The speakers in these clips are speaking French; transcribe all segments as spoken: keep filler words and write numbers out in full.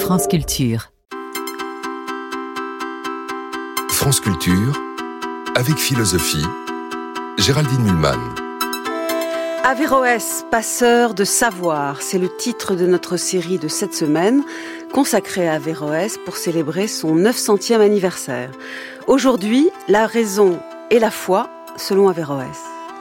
France Culture. France Culture, avec philosophie, Géraldine Mühlmann. Averroès, passeur de savoir, c'est le titre de notre série de cette semaine, consacrée à Averroès pour célébrer son neuf centième anniversaire. Aujourd'hui, la raison et la foi selon Averroès.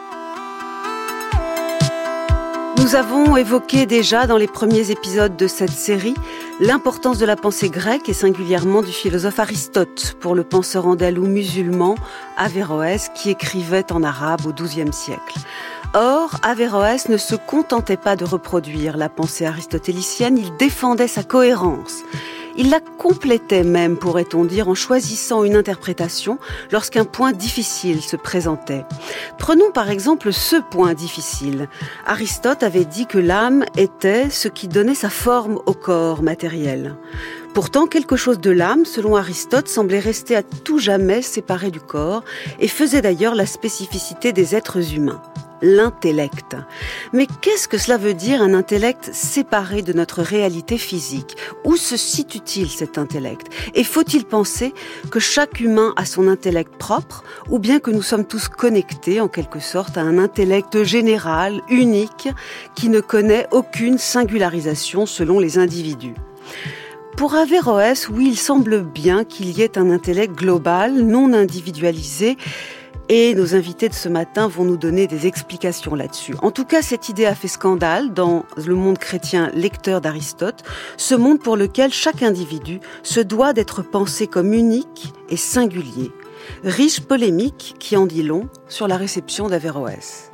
Nous avons évoqué déjà dans les premiers épisodes de cette série l'importance de la pensée grecque et singulièrement du philosophe Aristote pour le penseur andalou musulman Averroès qui écrivait en arabe au douzième siècle. Or, Averroès ne se contentait pas de reproduire la pensée aristotélicienne, il défendait sa cohérence. Il la complétait même, pourrait-on dire, en choisissant une interprétation lorsqu'un point difficile se présentait. Prenons par exemple ce point difficile. Aristote avait dit que l'âme était ce qui donnait sa forme au corps matériel. Pourtant, quelque chose de l'âme, selon Aristote, semblait rester à tout jamais séparé du corps et faisait d'ailleurs la spécificité des êtres humains. L'intellect. Mais qu'est-ce que cela veut dire un intellect séparé de notre réalité physique ? Où se situe-t-il cet intellect ? Et faut-il penser que chaque humain a son intellect propre ou bien que nous sommes tous connectés en quelque sorte à un intellect général, unique, qui ne connaît aucune singularisation selon les individus ? Pour Averroès, oui, il semble bien qu'il y ait un intellect global, non individualisé, et nos invités de ce matin vont nous donner des explications là-dessus. En tout cas, cette idée a fait scandale dans le monde chrétien lecteur d'Aristote, ce monde pour lequel chaque individu se doit d'être pensé comme unique et singulier. Riche polémique qui en dit long sur la réception d'Averroès.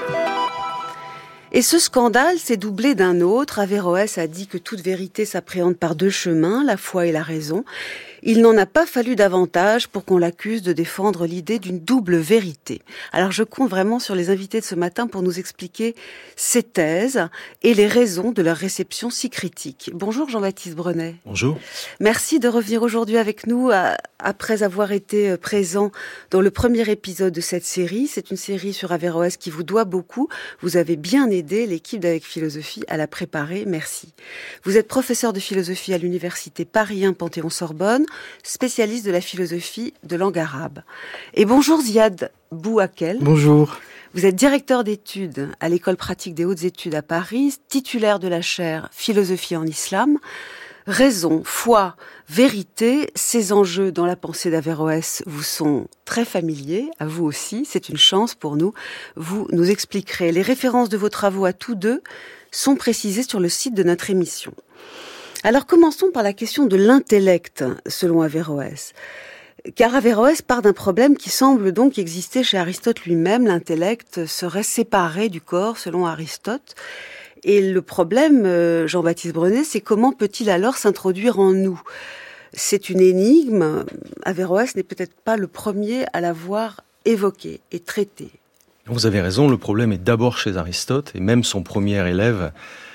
Et ce scandale s'est doublé d'un autre. Averroès a dit que toute vérité s'appréhende par deux chemins, la foi et la raison. Il n'en a pas fallu davantage pour qu'on l'accuse de défendre l'idée d'une double vérité. Alors je compte vraiment sur les invités de ce matin pour nous expliquer ces thèses et les raisons de leur réception si critique. Bonjour Jean-Baptiste Brenet. Bonjour. Merci de revenir aujourd'hui avec nous à, après avoir été présent dans le premier épisode de cette série. C'est une série sur Averroès qui vous doit beaucoup. Vous avez bien aidé l'équipe d'Avec Philosophie à la préparer. Merci. Vous êtes professeur de philosophie à l'université Paris un Panthéon-Sorbonne, spécialiste de la philosophie de langue arabe. Et bonjour Ziad Bouakel. Bonjour. Vous êtes directeur d'études à l'École pratique des hautes études à Paris, titulaire de la chaire Philosophie en Islam. Raison, foi, vérité, ces enjeux dans la pensée d'Averroès vous sont très familiers, à vous aussi, c'est une chance pour nous. Vous nous expliquerez. Les références de vos travaux à tous deux sont précisées sur le site de notre émission. Alors commençons par la question de l'intellect, selon Averroès. Car Averroès part d'un problème qui semble donc exister chez Aristote lui-même. L'intellect serait séparé du corps, selon Aristote. Et le problème, Jean-Baptiste Brenet, c'est comment peut-il alors s'introduire en nous ? C'est une énigme. Averroès n'est peut-être pas le premier à l'avoir évoqué et traité. Vous avez raison, le problème est d'abord chez Aristote, et même son premier élève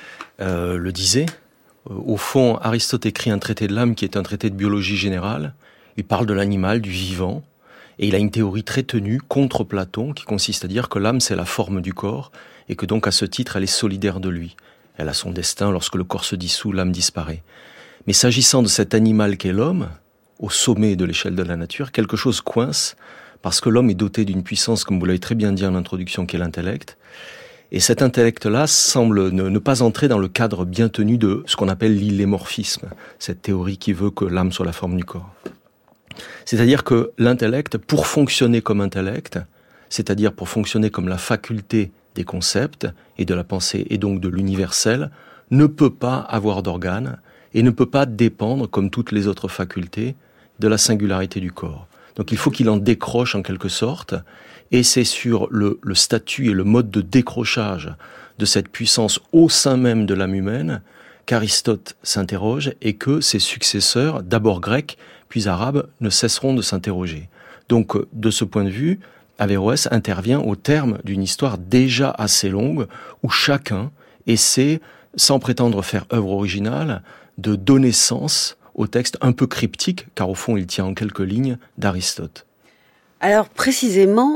euh, le disait. Au fond, Aristote écrit un traité de l'âme qui est un traité de biologie générale. Il parle de l'animal, du vivant, et il a une théorie très tenue contre Platon qui consiste à dire que l'âme c'est la forme du corps et que donc à ce titre elle est solidaire de lui. Elle a son destin, lorsque le corps se dissout, l'âme disparaît. Mais s'agissant de cet animal qu'est l'homme, au sommet de l'échelle de la nature, quelque chose coince parce que l'homme est doté d'une puissance, comme vous l'avez très bien dit en introduction, qui est l'intellect. Et cet intellect-là semble ne, ne pas entrer dans le cadre bien tenu de ce qu'on appelle l'illémorphisme, cette théorie qui veut que l'âme soit la forme du corps. C'est-à-dire que l'intellect, pour fonctionner comme intellect, c'est-à-dire pour fonctionner comme la faculté des concepts et de la pensée et donc de l'universel, ne peut pas avoir d'organes et ne peut pas dépendre, comme toutes les autres facultés, de la singularité du corps. Donc il faut qu'il en décroche en quelque sorte, et c'est sur le, le statut et le mode de décrochage de cette puissance au sein même de l'âme humaine qu'Aristote s'interroge et que ses successeurs, d'abord grecs, puis arabes, ne cesseront de s'interroger. Donc de ce point de vue, Averroès intervient au terme d'une histoire déjà assez longue où chacun essaie, sans prétendre faire œuvre originale, de donner sens au texte un peu cryptique, car au fond il tient en quelques lignes, d'Aristote. Alors précisément,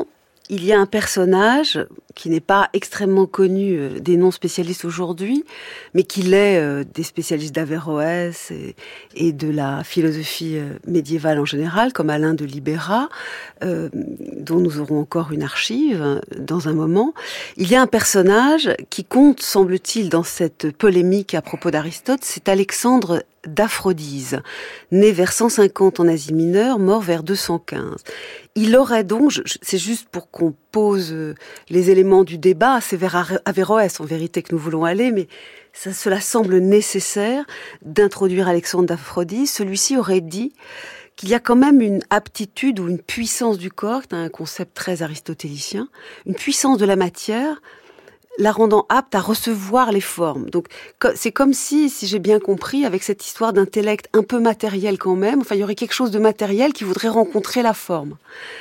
il y a un personnage qui n'est pas extrêmement connu euh, des non-spécialistes aujourd'hui, mais qui l'est euh, des spécialistes d'Averroès et, et de la philosophie euh, médiévale en général, comme Alain de Libera, euh, dont nous aurons encore une archive hein, dans un moment. Il y a un personnage qui compte, semble-t-il, dans cette polémique à propos d'Aristote, c'est Alexandre d'Aphrodise, né vers cent cinquante en Asie mineure, mort vers deux cent quinze. Il aurait donc, je, c'est juste pour qu'on pose les éléments du débat, c'est vers Averroès en vérité que nous voulons aller, mais ça, cela semble nécessaire d'introduire Alexandre d'Aphrodise. Celui-ci aurait dit qu'il y a quand même une aptitude ou une puissance du corps, c'est un concept très aristotélicien, une puissance de la matière, la rendant apte à recevoir les formes. Donc, c'est comme si, si j'ai bien compris, avec cette histoire d'intellect un peu matériel quand même, enfin, il y aurait quelque chose de matériel qui voudrait rencontrer la forme.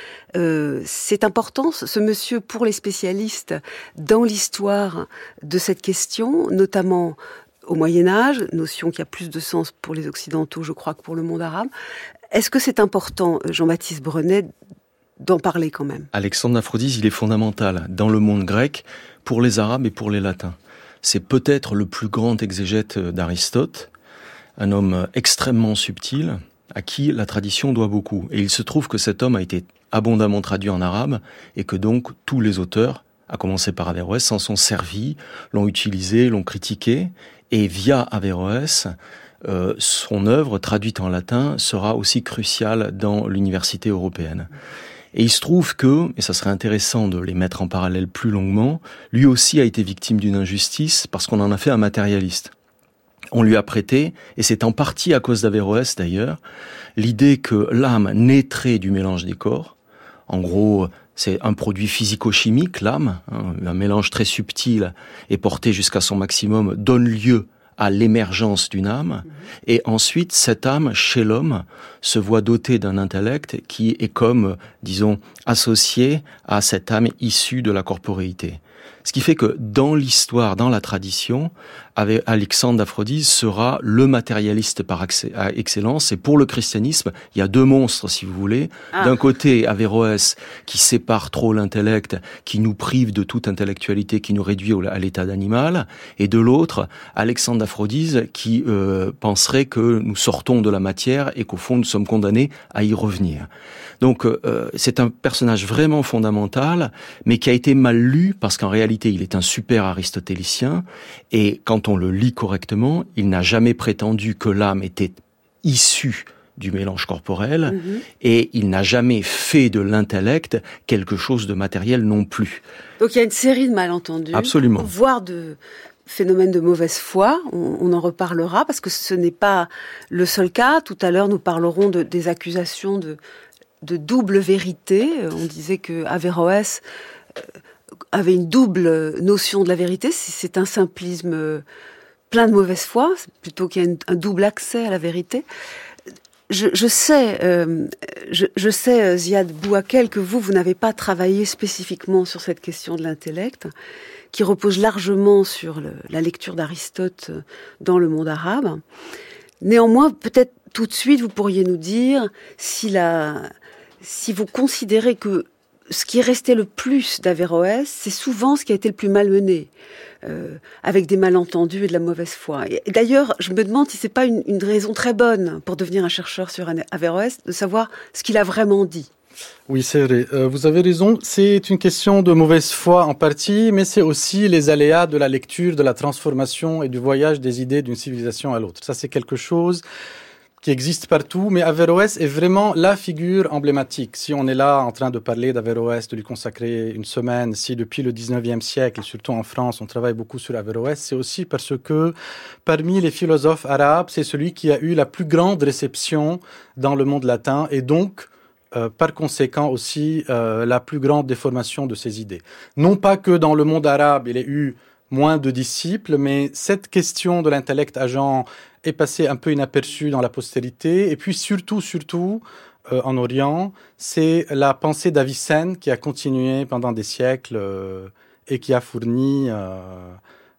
Euh, c'est important, ce monsieur, pour les spécialistes, dans l'histoire de cette question, notamment au Moyen-Âge, notion qui a plus de sens pour les Occidentaux, je crois, que pour le monde arabe. Est-ce que c'est important, Jean-Baptiste Brenet, d'en parler quand même? Alexandre d'Aphrodise, il est fondamental dans le monde grec, pour les Arabes et pour les Latins. C'est peut-être le plus grand exégète d'Aristote, un homme extrêmement subtil, à qui la tradition doit beaucoup. Et il se trouve que cet homme a été abondamment traduit en arabe, et que donc tous les auteurs, à commencer par Averroès, s'en sont servis, l'ont utilisé, l'ont critiqué, et via Averroès, euh, son œuvre, traduite en latin, sera aussi cruciale dans l'université européenne. Et il se trouve que, et ça serait intéressant de les mettre en parallèle plus longuement, lui aussi a été victime d'une injustice parce qu'on en a fait un matérialiste. On lui a prêté, et c'est en partie à cause d'Averroès d'ailleurs, l'idée que l'âme naîtrait du mélange des corps. En gros, c'est un produit physico-chimique, l'âme, hein, un mélange très subtil et porté jusqu'à son maximum donne lieu à l'émergence d'une âme, et ensuite cette âme, chez l'homme, se voit dotée d'un intellect qui est comme, disons, associé à cette âme issue de la corporéité. Ce qui fait que dans l'histoire, dans la tradition, avec Alexandre d'Aphrodise sera le matérialiste par excellence. Et pour le christianisme, il y a deux monstres, si vous voulez. Ah. D'un côté, Averroès, qui sépare trop l'intellect, qui nous prive de toute intellectualité, qui nous réduit à l'état d'animal. Et de l'autre, Alexandre d'Aphrodise, qui euh, penserait que nous sortons de la matière et qu'au fond, nous sommes condamnés à y revenir. Donc, euh, c'est un personnage vraiment fondamental, mais qui a été mal lu, parce qu'en réalité, il est un super aristotélicien, et quand on le lit correctement, il n'a jamais prétendu que l'âme était issue du mélange corporel, mmh. et il n'a jamais fait de l'intellect quelque chose de matériel non plus. Donc il y a une série de malentendus, absolument, voire de phénomènes de mauvaise foi, on, on en reparlera, parce que ce n'est pas le seul cas. Tout à l'heure, nous parlerons de, des accusations de, de double vérité. On disait que Averroès avait une double notion de la vérité, c'est un simplisme plein de mauvaise foi, plutôt qu'il y a un double accès à la vérité. Je, je sais, euh, je, je sais, Ziad Bouakel, que vous, vous n'avez pas travaillé spécifiquement sur cette question de l'intellect, qui repose largement sur le, la lecture d'Aristote dans le monde arabe. Néanmoins, peut-être tout de suite, vous pourriez nous dire si, la, si vous considérez que ce qui est resté le plus d'Averroès, c'est souvent ce qui a été le plus malmené, euh, avec des malentendus et de la mauvaise foi. Et d'ailleurs, je me demande si c'est pas une, une raison très bonne pour devenir un chercheur sur Averroès, de savoir ce qu'il a vraiment dit. Oui, c'est vrai. Euh, vous avez raison. C'est une question de mauvaise foi en partie, mais c'est aussi les aléas de la lecture, de la transformation et du voyage des idées d'une civilisation à l'autre. Ça, c'est quelque chose qui existe partout, mais Averroès est vraiment la figure emblématique. Si on est là en train de parler d'Averroès, de lui consacrer une semaine, si depuis le dix-neuvième siècle, et surtout en France, on travaille beaucoup sur Averroès, c'est aussi parce que parmi les philosophes arabes, c'est celui qui a eu la plus grande réception dans le monde latin, et donc, euh, par conséquent aussi, euh, la plus grande déformation de ses idées. Non pas que dans le monde arabe, il ait eu moins de disciples, mais cette question de l'intellect agent est passée un peu inaperçue dans la postérité. Et puis surtout, surtout, euh, en Orient, c'est la pensée d'Avicenne qui a continué pendant des siècles euh, et qui a fourni euh,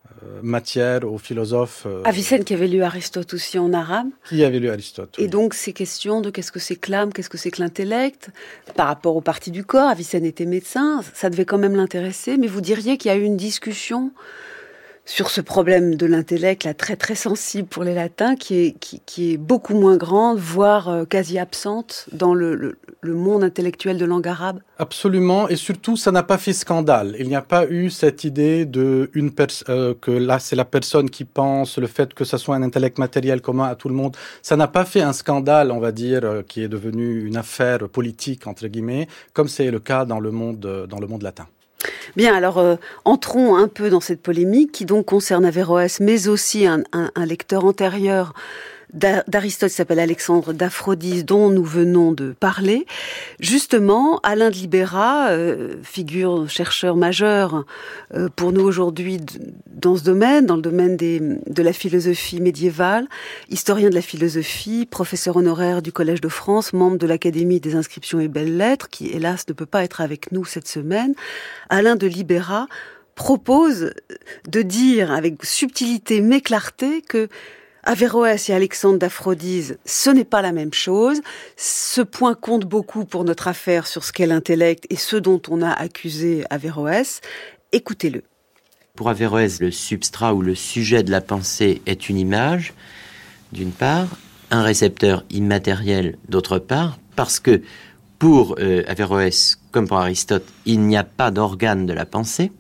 euh, matière aux philosophes. Euh, Avicenne qui avait lu Aristote aussi en arabe. Qui avait lu Aristote. Oui. Et donc ces questions de qu'est-ce que c'est que l'âme, qu'est-ce que c'est que l'intellect, par rapport aux parties du corps, Avicenne était médecin, ça devait quand même l'intéresser, mais vous diriez qu'il y a eu une discussion sur ce problème de l'intellect, là, très très sensible pour les latins, qui est, qui, qui est beaucoup moins grande, voire euh, quasi absente dans le, le, le monde intellectuel de langue arabe. Absolument, et surtout, ça n'a pas fait scandale. Il n'y a pas eu cette idée de une pers- euh, que là, c'est la personne qui pense, le fait que ça soit un intellect matériel commun à tout le monde. Ça n'a pas fait un scandale, on va dire, euh, qui est devenu une affaire politique, entre guillemets, comme c'est le cas dans le monde, euh, dans le monde latin. Bien, alors euh, entrons un peu dans cette polémique qui donc concerne Averroès, mais aussi un, un, un lecteur antérieur d'Aristote qui s'appelle Alexandre d'Aphrodise, dont nous venons de parler. Justement, Alain de Libera, euh, figure chercheur majeur euh, pour nous aujourd'hui dans ce domaine, dans le domaine des, de la philosophie médiévale, historien de la philosophie, professeur honoraire du Collège de France, membre de l'Académie des inscriptions et belles-lettres, qui hélas ne peut pas être avec nous cette semaine. Alain de Libera propose de dire avec subtilité mais clarté que Averroès et Alexandre d'Aphrodise, ce n'est pas la même chose. Ce point compte beaucoup pour notre affaire sur ce qu'est l'intellect et ce dont on a accusé Averroès. Écoutez-le. Pour Averroès, le substrat ou le sujet de la pensée est une image, d'une part, un récepteur immatériel, d'autre part, parce que pour euh, Averroès, comme pour Aristote, il n'y a pas d'organe de la pensée.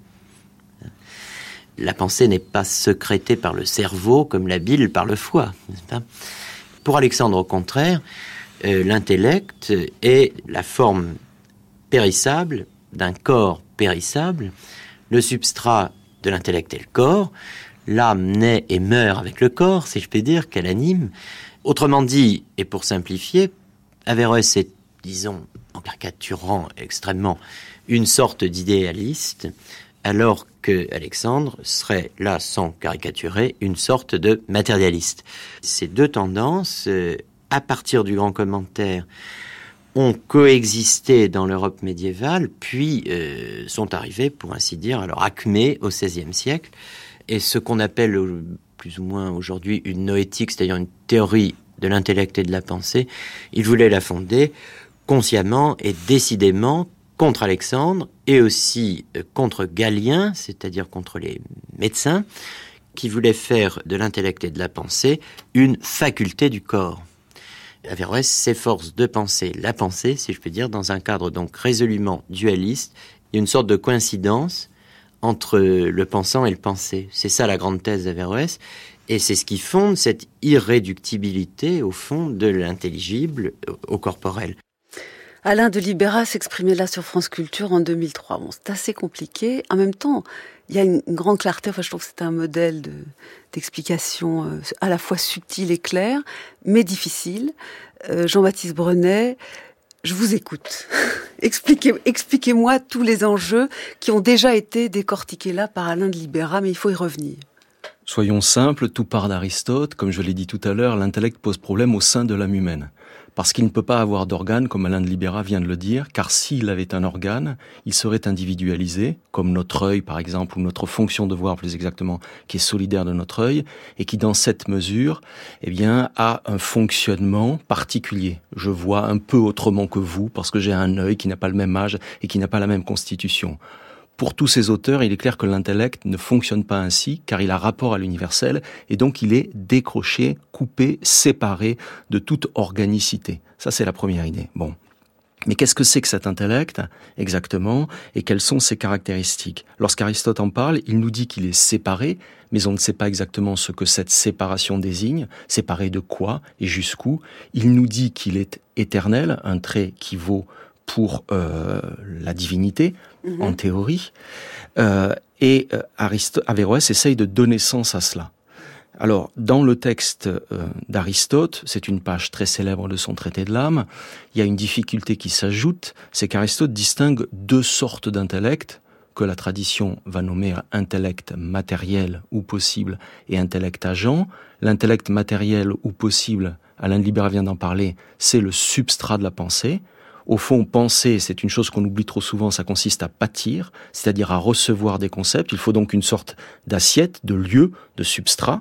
La pensée n'est pas sécrétée par le cerveau comme la bile par le foie, n'est-ce pas ? Pour Alexandre, au contraire, euh, l'intellect est la forme périssable d'un corps périssable. Le substrat de l'intellect est le corps. L'âme naît et meurt avec le corps, si je puis dire, qu'elle anime. Autrement dit, et pour simplifier, Averroès est, disons, en caricaturant extrêmement, une sorte d'idéaliste, alors que Alexandre serait, là, sans caricaturer, une sorte de matérialiste. Ces deux tendances, euh, à partir du grand commentaire, ont coexisté dans l'Europe médiévale, puis euh, sont arrivées, pour ainsi dire, à leur acmé au seizième siècle. Et ce qu'on appelle, plus ou moins aujourd'hui, une noétique, c'est-à-dire une théorie de l'intellect et de la pensée, il voulait la fonder consciemment et décidément contre Alexandre et aussi contre Galien, c'est-à-dire contre les médecins, qui voulaient faire de l'intellect et de la pensée une faculté du corps. Averroès s'efforce de penser la pensée, si je peux dire, dans un cadre donc résolument dualiste. Il y a une sorte de coïncidence entre le pensant et le pensé. C'est ça la grande thèse d'Averroès, et c'est ce qui fonde cette irréductibilité, au fond, de l'intelligible au corporel. Alain de Libera s'exprimait là sur France Culture en deux mille trois. Bon, c'est assez compliqué. En même temps, il y a une grande clarté. Enfin, je trouve que c'est un modèle de, d'explication euh, à la fois subtil et clair, mais difficile. Euh, Jean-Baptiste Brenet, je vous écoute. Expliquez, expliquez-moi tous les enjeux qui ont déjà été décortiqués là par Alain de Libera, mais il faut y revenir. Soyons simples, tout part d'Aristote. Comme je l'ai dit tout à l'heure, l'intellect pose problème au sein de l'âme humaine. Parce qu'il ne peut pas avoir d'organe, comme Alain de Libera vient de le dire, car s'il avait un organe, il serait individualisé, comme notre œil par exemple, ou notre fonction de voir plus exactement, qui est solidaire de notre œil, et qui dans cette mesure, eh bien, a un fonctionnement particulier. Je vois un peu autrement que vous, parce que j'ai un œil qui n'a pas le même âge et qui n'a pas la même constitution. Pour tous ces auteurs, il est clair que l'intellect ne fonctionne pas ainsi, car il a rapport à l'universel, et donc il est décroché, coupé, séparé de toute organicité. Ça, c'est la première idée. Bon. Mais qu'est-ce que c'est que cet intellect, exactement, et quelles sont ses caractéristiques ? Lorsqu'Aristote en parle, il nous dit qu'il est séparé, mais on ne sait pas exactement ce que cette séparation désigne, séparé de quoi et jusqu'où. Il nous dit qu'il est éternel, un trait qui vaut pour euh, la divinité, mmh. en théorie, euh, et euh, Aristo- Averroès essaye de donner sens à cela. Alors, dans le texte euh, d'Aristote, c'est une page très célèbre de son traité de l'âme, il y a une difficulté qui s'ajoute, c'est qu'Aristote distingue deux sortes d'intellect, que la tradition va nommer intellect matériel ou possible et intellect agent. L'intellect matériel ou possible, Alain de Libera vient d'en parler, c'est le substrat de la pensée, Au fond, penser, c'est une chose qu'on oublie trop souvent, ça consiste à pâtir, c'est-à-dire à recevoir des concepts. Il faut donc une sorte d'assiette, de lieu, de substrat.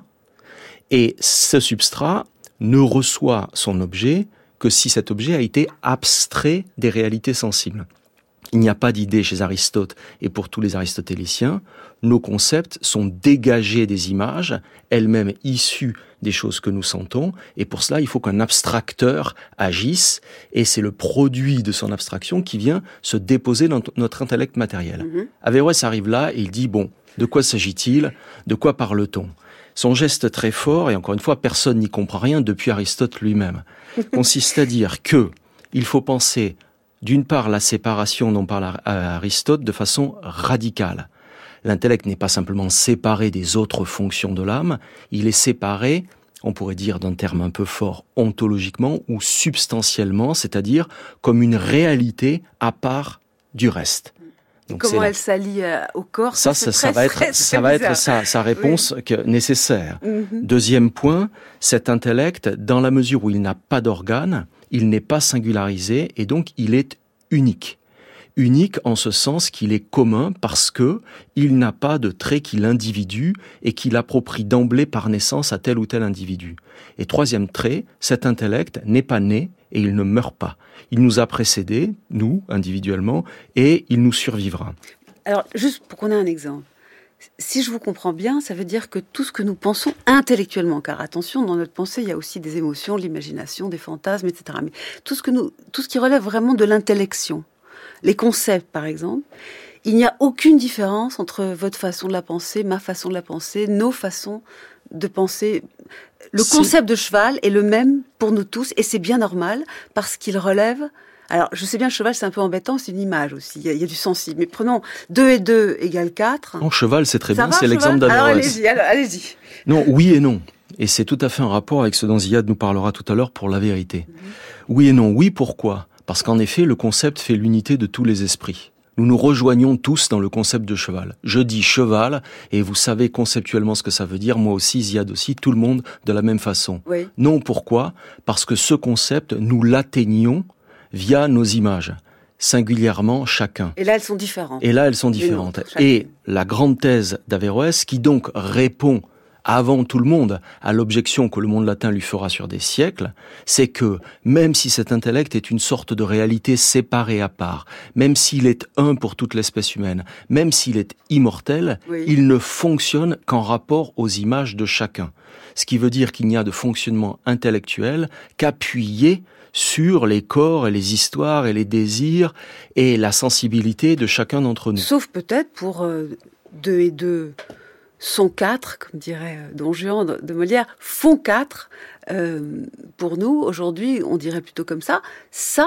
Et ce substrat ne reçoit son objet que si cet objet a été abstrait des réalités sensibles. Il n'y a pas d'idée chez Aristote et pour tous les aristotéliciens. Nos concepts sont dégagés des images, elles-mêmes issues des choses que nous sentons, et pour cela, il faut qu'un abstracteur agisse, et c'est le produit de son abstraction qui vient se déposer dans notre intellect matériel. Mm-hmm. Averroès arrive là et il dit, bon, de quoi s'agit-il? De quoi parle-t-on? Son geste très fort, et encore une fois, personne n'y comprend rien depuis Aristote lui-même, consiste à dire que il faut penser d'une part la séparation dont parle Aristote de façon radicale. L'intellect n'est pas simplement séparé des autres fonctions de l'âme, il est séparé, on pourrait dire d'un terme un peu fort, ontologiquement ou substantiellement, c'est-à-dire comme une réalité à part du reste. Donc comment elle s'allie au corps? Ça, ça, ça va être, ça va être sa, sa réponse oui. que, nécessaire. Mm-hmm. Deuxième point, cet intellect, dans la mesure où il n'a pas d'organes, il n'est pas singularisé et donc il est unique. Unique en ce sens qu'il est commun parce que il n'a pas de traits qui l'individue et qui l'approprie d'emblée par naissance à tel ou tel individu. Et troisième trait, cet intellect n'est pas né et il ne meurt pas. Il nous a précédés, nous, individuellement, et il nous survivra. Alors, juste pour qu'on ait un exemple. Si je vous comprends bien, ça veut dire que tout ce que nous pensons intellectuellement, car attention, dans notre pensée, il y a aussi des émotions, l'imagination, des fantasmes, et cetera. Mais tout ce que nous, tout ce qui relève vraiment de l'intellection, les concepts, par exemple, il n'y a aucune différence entre votre façon de la penser, ma façon de la penser, nos façons de penser. Le c'est... concept de cheval est le même pour nous tous, et c'est bien normal, parce qu'il relève... Alors, je sais bien, le cheval, c'est un peu embêtant, c'est une image aussi, il y a, il y a du sensible. Mais prenons deux et deux égale quatre. En cheval, c'est très Ça bien, va, c'est cheval l'exemple d'Averroès. Alors, allez-y, alors, allez-y. Non, oui et non. Et c'est tout à fait un rapport avec ce dont Ziad nous parlera tout à l'heure pour la vérité. Mm-hmm. Oui et non. Oui, pourquoi ? Parce qu'en effet, le concept fait l'unité de tous les esprits. Nous nous rejoignons tous dans le concept de cheval. Je dis cheval, et vous savez conceptuellement ce que ça veut dire, moi aussi, Ziad aussi, tout le monde de la même façon. Oui. Non, pourquoi ? Parce que ce concept, nous l'atteignons via nos images, singulièrement chacun. Et là, elles sont différentes. Et là, elles sont différentes. Et la grande thèse d'Averroès, qui donc répond avant tout le monde à l'objection que le monde latin lui fera sur des siècles, c'est que même si cet intellect est une sorte de réalité séparée à part, même s'il est un pour toute l'espèce humaine, même s'il est immortel, oui. il ne fonctionne qu'en rapport aux images de chacun. Ce qui veut dire qu'il n'y a de fonctionnement intellectuel qu'appuyé sur les corps et les histoires et les désirs et la sensibilité de chacun d'entre nous. Sauf peut-être pour euh, deux et deux sont quatre, comme dirait Don Juan de, de Molière, font quatre. Euh, pour nous, aujourd'hui, on dirait plutôt comme ça. Ça,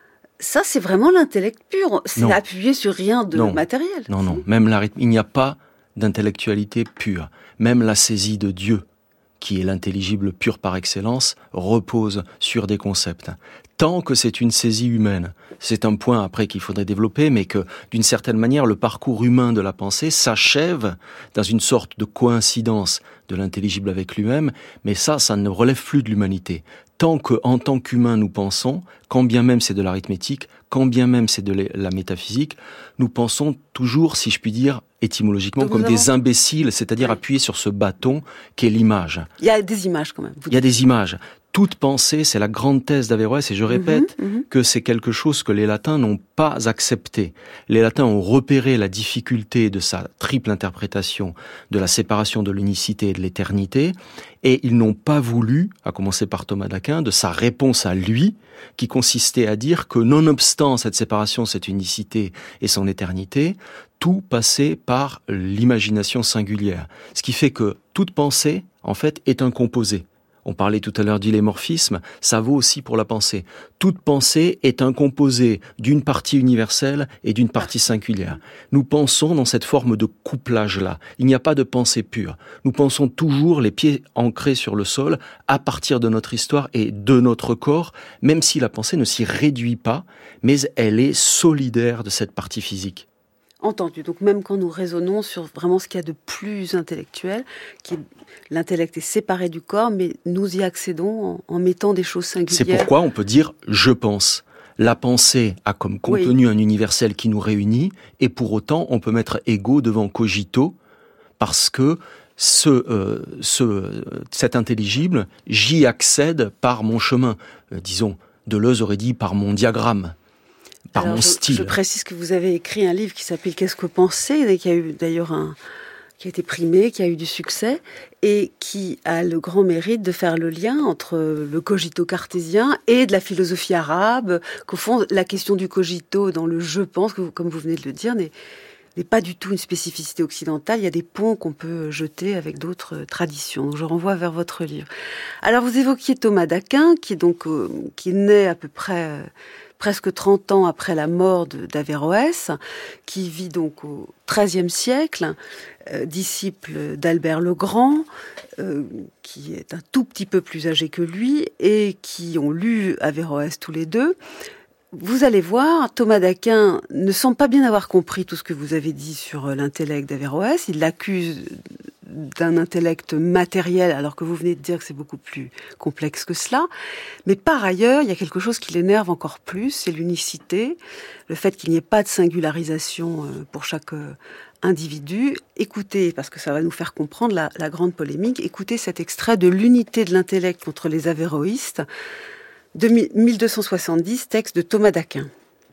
ça c'est vraiment l'intellect pur. C'est non. appuyé sur rien de non. matériel. Non, non. Même la, il n'y a pas d'intellectualité pure. Même la saisie de Dieu, qui est l'intelligible pur par excellence, repose sur des concepts. Tant que c'est une saisie humaine, c'est un point après qu'il faudrait développer, mais que d'une certaine manière, le parcours humain de la pensée s'achève dans une sorte de coïncidence de l'intelligible avec lui-même, mais ça, ça ne relève plus de l'humanité. Tant que, en tant qu'humains, nous pensons, quand bien même c'est de l'arithmétique, quand bien même c'est de la métaphysique, nous pensons toujours, si je puis dire, étymologiquement, comme avons... des imbéciles, c'est-à-dire oui. appuyés sur ce bâton qu'est l'image. Il y a des images quand même. Il y a des images. Toute pensée, c'est la grande thèse d'Averroès, et je répète mmh, mmh. que c'est quelque chose que les Latins n'ont pas accepté. Les Latins ont repéré la difficulté de sa triple interprétation, de la séparation de l'unicité et de l'éternité, et ils n'ont pas voulu, à commencer par Thomas d'Aquin, de sa réponse à lui, qui consistait à dire que nonobstant cette séparation, cette unicité et son éternité, tout passait par l'imagination singulière. Ce qui fait que toute pensée, en fait, est un composé. On parlait tout à l'heure d'illémorphisme, ça vaut aussi pour la pensée. Toute pensée est un composé d'une partie universelle et d'une partie singulière. Nous pensons dans cette forme de couplage-là. Il n'y a pas de pensée pure. Nous pensons toujours les pieds ancrés sur le sol à partir de notre histoire et de notre corps, même si la pensée ne s'y réduit pas, mais elle est solidaire de cette partie physique. Entendu. Donc même quand nous raisonnons sur vraiment ce qu'il y a de plus intellectuel, qui est, l'intellect est séparé du corps, mais nous y accédons en, en mettant des choses singulières. C'est pourquoi on peut dire « je pense ». la pensée a comme contenu oui. un universel qui nous réunit, et pour autant, on peut mettre ego devant cogito, parce que ce, euh, ce, cet intelligible, j'y accède par mon chemin. Euh, disons, Deleuze aurait dit par mon diagramme, par Alors, mon je, style. Je précise que vous avez écrit un livre qui s'appelle « Qu'est-ce que penser ?» et qui a eu d'ailleurs un... qui a été primé, qui a eu du succès, et qui a le grand mérite de faire le lien entre le cogito cartésien et de la philosophie arabe, qu'au fond, la question du cogito dans le « je pense », que vous, comme vous venez de le dire, n'est, n'est pas du tout une spécificité occidentale. Il y a des ponts qu'on peut jeter avec d'autres traditions. Donc je renvoie vers votre livre. Alors vous évoquiez Thomas d'Aquin, qui est donc euh, qui naît à peu près... Euh, presque trente ans après la mort de, d'Averroès, qui vit donc au treizième siècle, euh, disciple d'Albert le Grand, euh, qui est un tout petit peu plus âgé que lui, et qui ont lu Averroès tous les deux. Vous allez voir, Thomas d'Aquin ne semble pas bien avoir compris tout ce que vous avez dit sur l'intellect d'Averroès. Il l'accuse d'un intellect matériel, alors que vous venez de dire que c'est beaucoup plus complexe que cela. Mais par ailleurs, il y a quelque chose qui l'énerve encore plus, c'est l'unicité, le fait qu'il n'y ait pas de singularisation pour chaque individu. Écoutez, parce que ça va nous faire comprendre la, la grande polémique, écoutez cet extrait de l'unité de l'intellect contre les avéroïstes, de mille deux cent soixante-dix, texte de Thomas d'Aquin.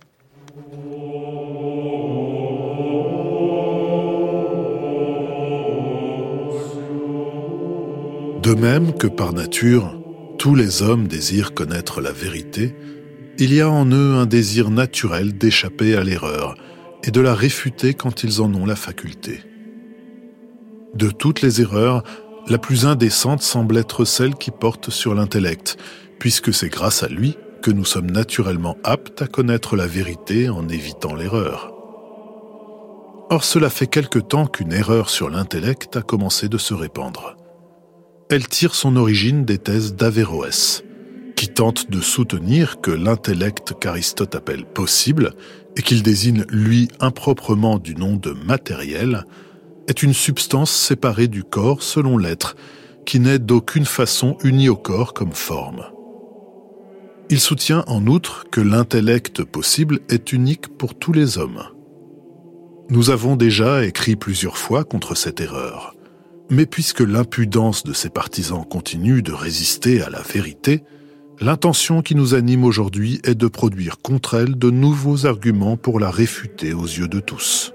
De même que par nature, tous les hommes désirent connaître la vérité, il y a en eux un désir naturel d'échapper à l'erreur et de la réfuter quand ils en ont la faculté. De toutes les erreurs, la plus indécente semble être celle qui porte sur l'intellect, puisque c'est grâce à lui que nous sommes naturellement aptes à connaître la vérité en évitant l'erreur. Or, cela fait quelque temps qu'une erreur sur l'intellect a commencé de se répandre. Elle tire son origine des thèses d'Averroès, qui tente de soutenir que l'intellect qu'Aristote appelle possible, et qu'il désigne lui improprement du nom de matériel, est une substance séparée du corps selon l'être, qui n'est d'aucune façon unie au corps comme forme. Il soutient en outre que l'intellect possible est unique pour tous les hommes. Nous avons déjà écrit plusieurs fois contre cette erreur. Mais puisque l'impudence de ses partisans continue de résister à la vérité, l'intention qui nous anime aujourd'hui est de produire contre elle de nouveaux arguments pour la réfuter aux yeux de tous.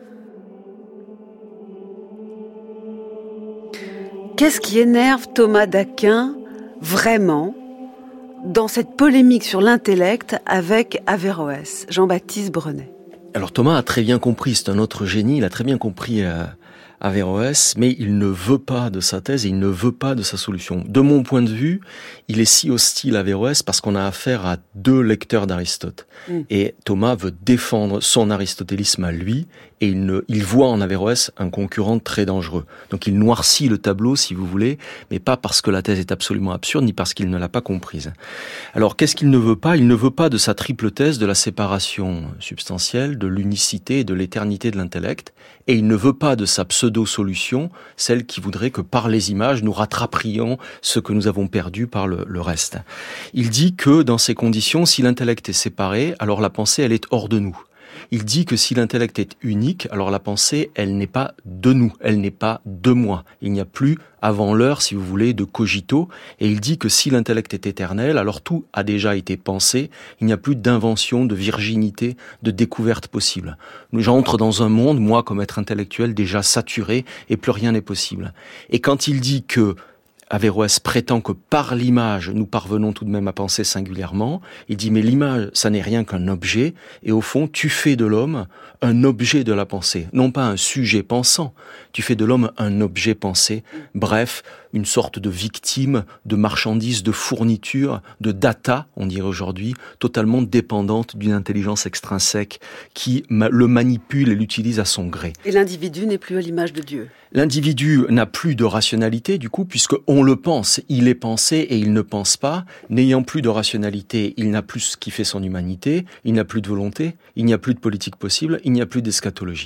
Qu'est-ce qui énerve Thomas d'Aquin vraiment dans cette polémique sur l'intellect avec Averroès, Jean-Baptiste Brenet? Alors Thomas a très bien compris, c'est un autre génie, il a très bien compris euh, Averroès, mais il ne veut pas de sa thèse et il ne veut pas de sa solution. De mon point de vue, il est si hostile à Averroès parce qu'on a affaire à deux lecteurs d'Aristote. Mm. Et Thomas veut défendre son aristotélisme à lui, et il, ne, il voit en Averroès un concurrent très dangereux. Donc il noircit le tableau, si vous voulez, mais pas parce que la thèse est absolument absurde, ni parce qu'il ne l'a pas comprise. Alors qu'est-ce qu'il ne veut pas? Il ne veut pas de sa triple thèse de la séparation substantielle, de l'unicité et de l'éternité de l'intellect, et il ne veut pas de sa pseudo-solution, celle qui voudrait que par les images, nous rattraperions ce que nous avons perdu par le, le reste. Il dit que dans ces conditions, si l'intellect est séparé, alors la pensée, elle est hors de nous. Il dit que si l'intellect est unique, alors la pensée, elle n'est pas de nous, elle n'est pas de moi. Il n'y a plus, avant l'heure, si vous voulez, de cogito. Et il dit que si l'intellect est éternel, alors tout a déjà été pensé. Il n'y a plus d'invention, de virginité, de découverte possible. J'entre dans un monde, moi, comme être intellectuel, déjà saturé, et plus rien n'est possible. Et quand il dit que Averroès prétend que par l'image, nous parvenons tout de même à penser singulièrement. Il dit, mais l'image, ça n'est rien qu'un objet, et au fond, tu fais de l'homme un objet de la pensée, non pas un sujet pensant, tu fais de l'homme un objet pensé, bref, une sorte de victime, de marchandise, de fourniture, de data, on dirait aujourd'hui, totalement dépendante d'une intelligence extrinsèque qui le manipule et l'utilise à son gré. Et l'individu n'est plus à l'image de Dieu. L'individu n'a plus de rationalité, du coup, puisqu'on le pense. Il est pensé et il ne pense pas. N'ayant plus de rationalité, il n'a plus ce qui fait son humanité, il n'a plus de volonté, il n'y a plus de politique possible, il n'y a plus d'eschatologie.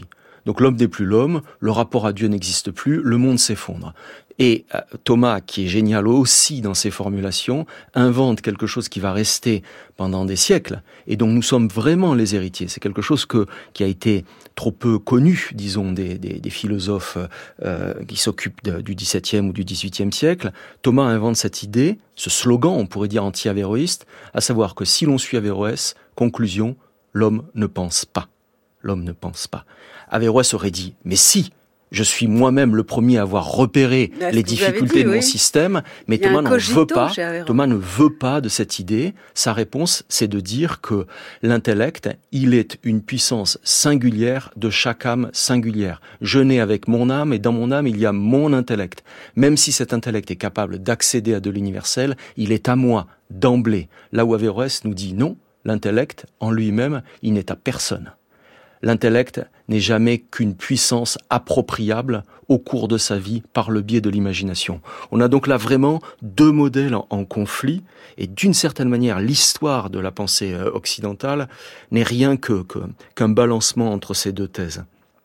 Donc l'homme n'est plus l'homme, le rapport à Dieu n'existe plus, le monde s'effondre. Et euh, Thomas, qui est génial aussi dans ses formulations, invente quelque chose qui va rester pendant des siècles et dont nous sommes vraiment les héritiers. C'est quelque chose que, qui a été trop peu connu, disons, des, des, des philosophes euh, qui s'occupent de, du dix-septième ou du dix-huitième siècle. Thomas invente cette idée, ce slogan, on pourrait dire anti-avéroïste, à savoir que si l'on suit Averroès, conclusion, l'homme ne pense pas. L'homme ne pense pas. Averroès aurait dit, mais si, je suis moi-même le premier à avoir repéré Là, les difficultés dit, de oui. mon système, mais Thomas n'en veut pas. Thomas ne veut pas de cette idée. Sa réponse, c'est de dire que l'intellect, il est une puissance singulière de chaque âme singulière. Je nais avec mon âme et dans mon âme, il y a mon intellect. Même si cet intellect est capable d'accéder à de l'universel, il est à moi d'emblée. Là où Averroès nous dit non, l'intellect, en lui-même, il n'est à personne. L'intellect n'est jamais qu'une puissance appropriable au cours de sa vie par le biais de l'imagination. On a donc là vraiment deux modèles en, en conflit, et d'une certaine manière, l'histoire de la pensée occidentale n'est rien que, que, qu'un balancement entre ces deux thèses.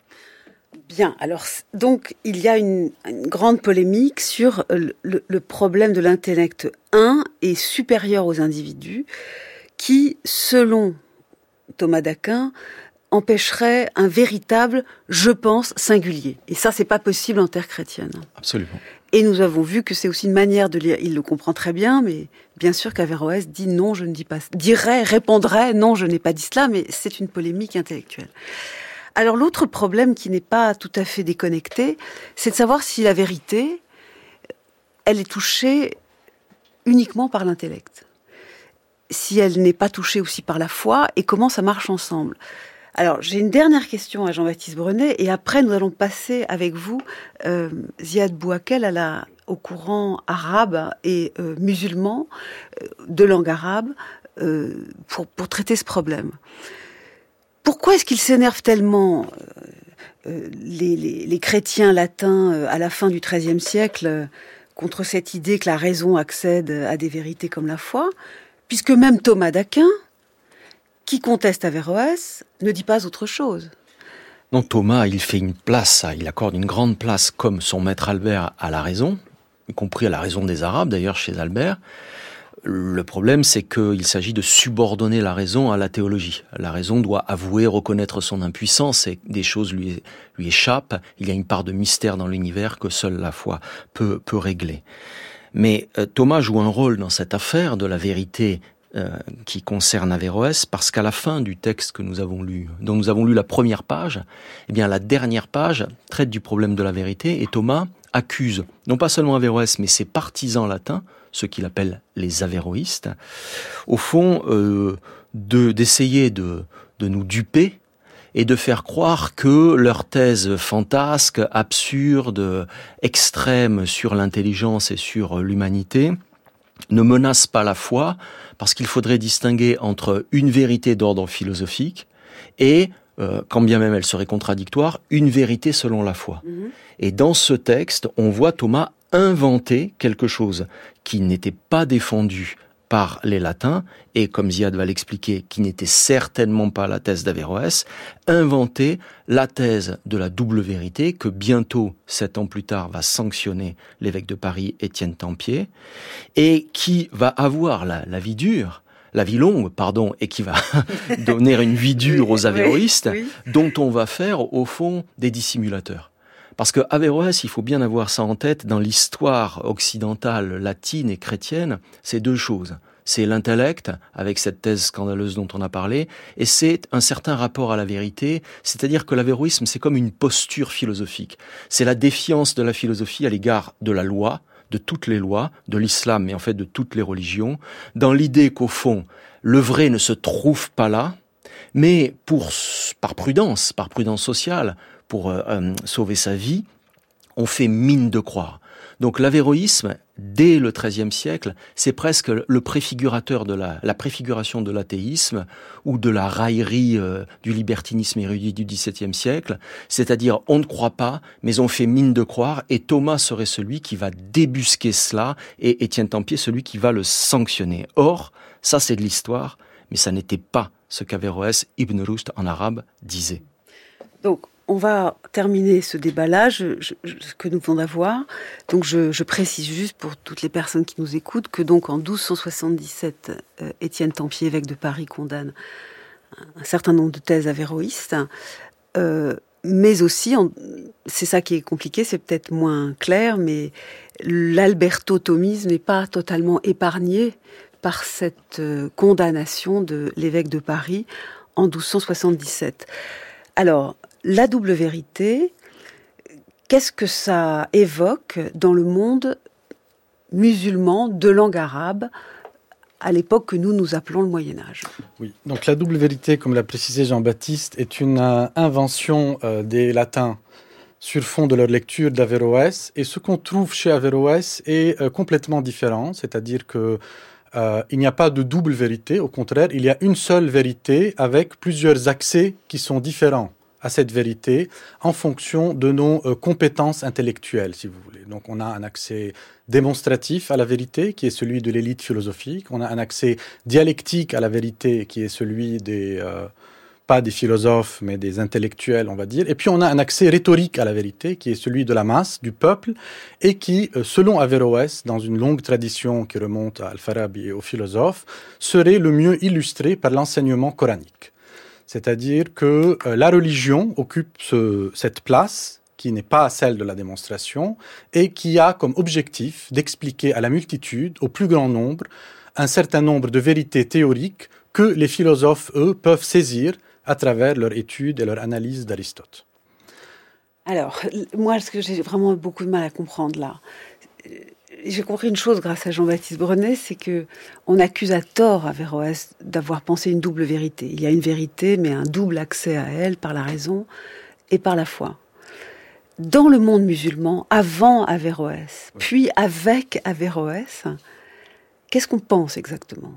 Bien, alors donc il y a une, une grande polémique sur le, le, le problème de l'intellect un et supérieur aux individus, qui, selon Thomas d'Aquin, empêcherait un véritable « je pense » singulier. Et ça, c'est pas possible en terre chrétienne. Absolument. Et nous avons vu que c'est aussi une manière de lire. Il le comprend très bien, mais bien sûr qu'Averroès dit « non, je ne dis pas ça ». Dirait, répondrait « non, je n'ai pas dit cela », mais c'est une polémique intellectuelle. Alors l'autre problème qui n'est pas tout à fait déconnecté, c'est de savoir si la vérité, elle est touchée uniquement par l'intellect. Si elle n'est pas touchée aussi par la foi, et comment ça marche ensemble. Alors, j'ai une dernière question à Jean-Baptiste Brenet, et après, nous allons passer avec vous, euh, Ziad Bouakel, à la, au courant arabe et euh, musulman, euh, de langue arabe, euh, pour, pour traiter ce problème. Pourquoi est-ce qu'ils s'énervent tellement, euh, euh, les, les, les chrétiens latins, euh, à la fin du treizième siècle, euh, contre cette idée que la raison accède à des vérités comme la foi, puisque même Thomas d'Aquin, qui conteste Averroès, ne dit pas autre chose. Non, Thomas, il fait une place, il accorde une grande place, comme son maître Albert, à la raison, y compris à la raison des Arabes, d'ailleurs, chez Albert. Le problème, c'est qu'il s'agit de subordonner la raison à la théologie. La raison doit avouer, reconnaître son impuissance, et des choses lui, lui échappent. Il y a une part de mystère dans l'univers que seule la foi peut, peut régler. Mais euh, Thomas joue un rôle dans cette affaire de la vérité Euh, qui concerne Averroès, parce qu'à la fin du texte que nous avons lu, dont nous avons lu la première page, eh bien la dernière page traite du problème de la vérité, et Thomas accuse non pas seulement Averroès, mais ses partisans latins, ceux qu'il appelle les avéroïstes, au fond euh, de, d'essayer de, de nous duper et de faire croire que leur thèse fantasque, absurde, extrême sur l'intelligence et sur l'humanité ne menace pas la foi, parce qu'il faudrait distinguer entre une vérité d'ordre philosophique et, euh, quand bien même elle serait contradictoire, une vérité selon la foi. Mmh. Et dans ce texte, on voit Thomas inventer quelque chose qui n'était pas défendu par les latins, et comme Ziad va l'expliquer, qui n'était certainement pas la thèse d'Averroès, inventer la thèse de la double vérité que bientôt, sept ans plus tard, va sanctionner l'évêque de Paris, Étienne Tempier, et qui va avoir la, la vie dure, la vie longue, pardon, et qui va donner une vie dure aux avéroïstes, oui, oui. dont on va faire, au fond, des dissimulateurs. Parce que Averroès, il faut bien avoir ça en tête, dans l'histoire occidentale, latine et chrétienne, c'est deux choses. C'est l'intellect, avec cette thèse scandaleuse dont on a parlé, et c'est un certain rapport à la vérité, c'est-à-dire que l'avéroïsme, c'est comme une posture philosophique. C'est la défiance de la philosophie à l'égard de la loi, de toutes les lois, de l'islam, mais en fait de toutes les religions, dans l'idée qu'au fond, le vrai ne se trouve pas là, mais pour, par prudence, par prudence sociale, pour euh, sauver sa vie, on fait mine de croire. Donc l'avéroïsme, dès le treizième siècle, c'est presque le préfigurateur de la, la préfiguration de l'athéisme ou de la raillerie euh, du libertinisme érudit du dix-septième siècle, c'est-à-dire on ne croit pas, mais on fait mine de croire, et Thomas serait celui qui va débusquer cela, et Étienne Tempier celui qui va le sanctionner. Or, ça c'est de l'histoire, mais ça n'était pas ce qu'Averroès, Ibn Rushd en arabe, disait. Donc, on va terminer ce débat-là, je, je, ce que nous venons d'avoir. Donc, je, je précise juste pour toutes les personnes qui nous écoutent que donc en douze cent soixante-dix-sept, euh, Étienne Tempier, évêque de Paris, condamne un certain nombre de thèses avéroïstes. Euh, mais aussi, en, c'est ça qui est compliqué, c'est peut-être moins clair, mais l'alberto-thomisme n'est pas totalement épargné par cette euh, condamnation de l'évêque de Paris en douze cent soixante-dix-sept. Alors, la double vérité, qu'est-ce que ça évoque dans le monde musulman de langue arabe à l'époque que nous, nous appelons le Moyen-Âge? Oui, donc la double vérité, comme l'a précisé Jean-Baptiste, est une euh, invention euh, des latins sur fond de leur lecture d'Averroès. Et ce qu'on trouve chez Averroès est euh, complètement différent, c'est-à-dire que euh, il n'y a pas de double vérité, au contraire, il y a une seule vérité avec plusieurs accès qui sont différents à cette vérité en fonction de nos euh, compétences intellectuelles, si vous voulez. Donc on a un accès démonstratif à la vérité, qui est celui de l'élite philosophique. On a un accès dialectique à la vérité, qui est celui des, euh, pas des philosophes, mais des intellectuels, on va dire. Et puis on a un accès rhétorique à la vérité, qui est celui de la masse, du peuple, et qui, euh, selon Averroès, dans une longue tradition qui remonte à Al-Farabi et aux philosophes, serait le mieux illustré par l'enseignement coranique. C'est-à-dire que euh, la religion occupe ce, cette place qui n'est pas celle de la démonstration et qui a comme objectif d'expliquer à la multitude, au plus grand nombre, un certain nombre de vérités théoriques que les philosophes, eux, peuvent saisir à travers leur étude et leur analyse d'Aristote. Alors, moi, ce que j'ai vraiment beaucoup de mal à comprendre là, j'ai compris une chose grâce à Jean-Baptiste Brenet, c'est que on accuse à tort Averroès d'avoir pensé une double vérité. Il y a une vérité, mais un double accès à elle par la raison et par la foi. Dans le monde musulman, avant Averroès, oui. puis avec Averroès, qu'est-ce qu'on pense exactement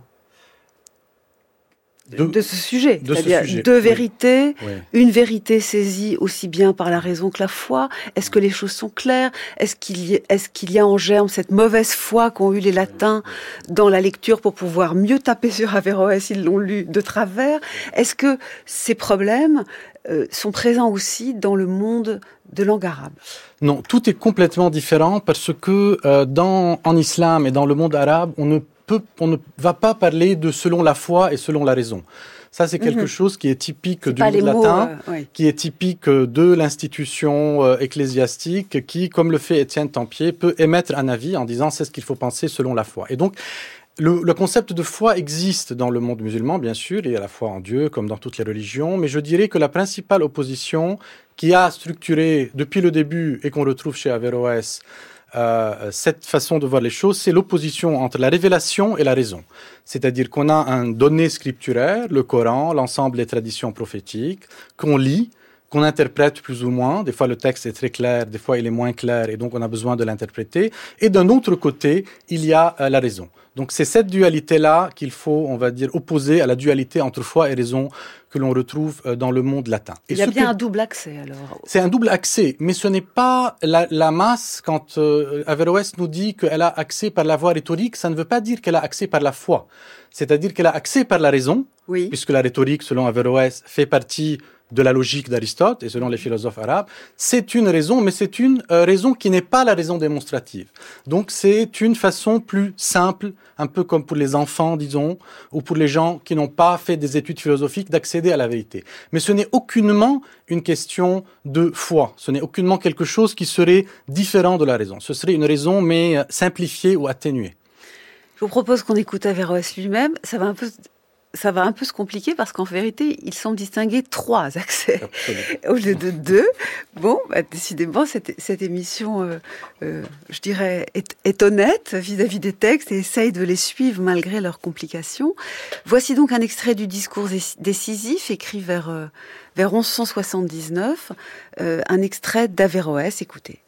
de, de ce sujet? de C'est-à-dire ce sujet. deux vérités, oui. une vérité saisie aussi bien par la raison que la foi. Est-ce que les choses sont claires? Est-ce qu'il y, est-ce qu'il y a en germe cette mauvaise foi qu'ont eu les latins dans la lecture pour pouvoir mieux taper sur Averroès? Ils l'ont lu de travers. Est-ce que ces problèmes euh, sont présents aussi dans le monde de langue arabe? Non, tout est complètement différent parce que euh, dans, en islam et dans le monde arabe, on ne peut, on ne va pas parler de selon la foi et selon la raison. Ça, c'est quelque mmh. chose qui est typique c'est du monde latin, euh, oui. qui est typique de l'institution euh, ecclésiastique, qui, comme le fait Étienne Tempier, peut émettre un avis en disant c'est ce qu'il faut penser selon la foi. Et donc, Le, le concept de foi existe dans le monde musulman, bien sûr, il y a la foi en Dieu, comme dans toutes les religions, mais je dirais que la principale opposition qui a structuré depuis le début et qu'on retrouve chez Averroès euh, cette façon de voir les choses, c'est l'opposition entre la révélation et la raison. C'est-à-dire qu'on a un donné scripturaire, le Coran, l'ensemble des traditions prophétiques, qu'on lit, qu'on interprète plus ou moins. Des fois, le texte est très clair, des fois, il est moins clair, et donc on a besoin de l'interpréter. Et d'un autre côté, il y a euh, la raison. Donc, c'est cette dualité-là qu'il faut, on va dire, opposer à la dualité entre foi et raison que l'on retrouve euh, dans le monde latin. Et il y a bien que... un double accès, alors. C'est un double accès, mais ce n'est pas la, la masse. Quand euh, Averroès nous dit qu'elle a accès par la voie rhétorique, ça ne veut pas dire qu'elle a accès par la foi. C'est-à-dire qu'elle a accès par la raison, oui. puisque la rhétorique, selon Averroès, fait partie de la logique d'Aristote, et selon les philosophes arabes, c'est une raison, mais c'est une euh, raison qui n'est pas la raison démonstrative. Donc c'est une façon plus simple, un peu comme pour les enfants, disons, ou pour les gens qui n'ont pas fait des études philosophiques, d'accéder à la vérité. Mais ce n'est aucunement une question de foi, ce n'est aucunement quelque chose qui serait différent de la raison. Ce serait une raison, mais simplifiée ou atténuée. Je vous propose qu'on écoute Averroès lui-même, ça va un peu... Ça va un peu se compliquer parce qu'en vérité, il semble distinguer trois accès au lieu de deux. Bon, bah, décidément, cette, cette émission, euh, euh, je dirais, est, est honnête vis-à-vis des textes et essaye de les suivre malgré leurs complications. Voici donc un extrait du discours décisif écrit vers, euh, vers onze cent soixante-dix-neuf, euh, un extrait d'Averroès. Écoutez.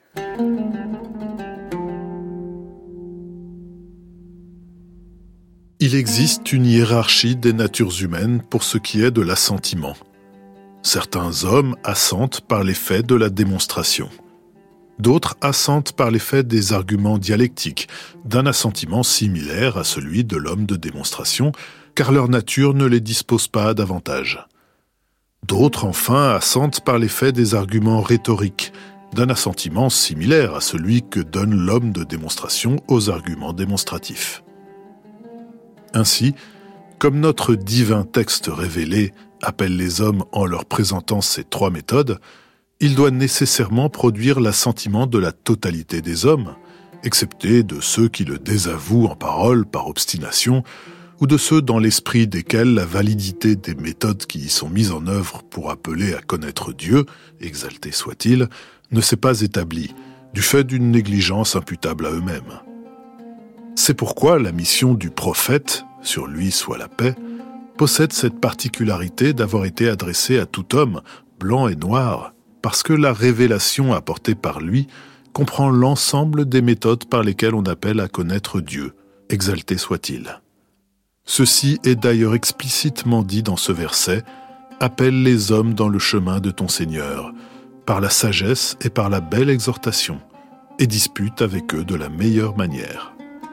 Il existe une hiérarchie des natures humaines pour ce qui est de l'assentiment. Certains hommes assentent par l'effet de la démonstration. D'autres assentent par l'effet des arguments dialectiques, d'un assentiment similaire à celui de l'homme de démonstration, car leur nature ne les dispose pas davantage. D'autres, enfin, assentent par l'effet des arguments rhétoriques, d'un assentiment similaire à celui que donne l'homme de démonstration aux arguments démonstratifs. Ainsi, comme notre divin texte révélé appelle les hommes en leur présentant ces trois méthodes, il doit nécessairement produire l'assentiment de la totalité des hommes, excepté de ceux qui le désavouent en parole par obstination, ou de ceux dans l'esprit desquels la validité des méthodes qui y sont mises en œuvre pour appeler à connaître Dieu, exalté soit-il, ne s'est pas établie, du fait d'une négligence imputable à eux-mêmes. C'est pourquoi la mission du prophète, sur lui soit la paix, possède cette particularité d'avoir été adressée à tout homme, blanc et noir, parce que la révélation apportée par lui comprend l'ensemble des méthodes par lesquelles on appelle à connaître Dieu, exalté soit-il. Ceci est d'ailleurs explicitement dit dans ce verset « Appelle les hommes dans le chemin de ton Seigneur, par la sagesse et par la belle exhortation, et dispute avec eux de la meilleure manière. »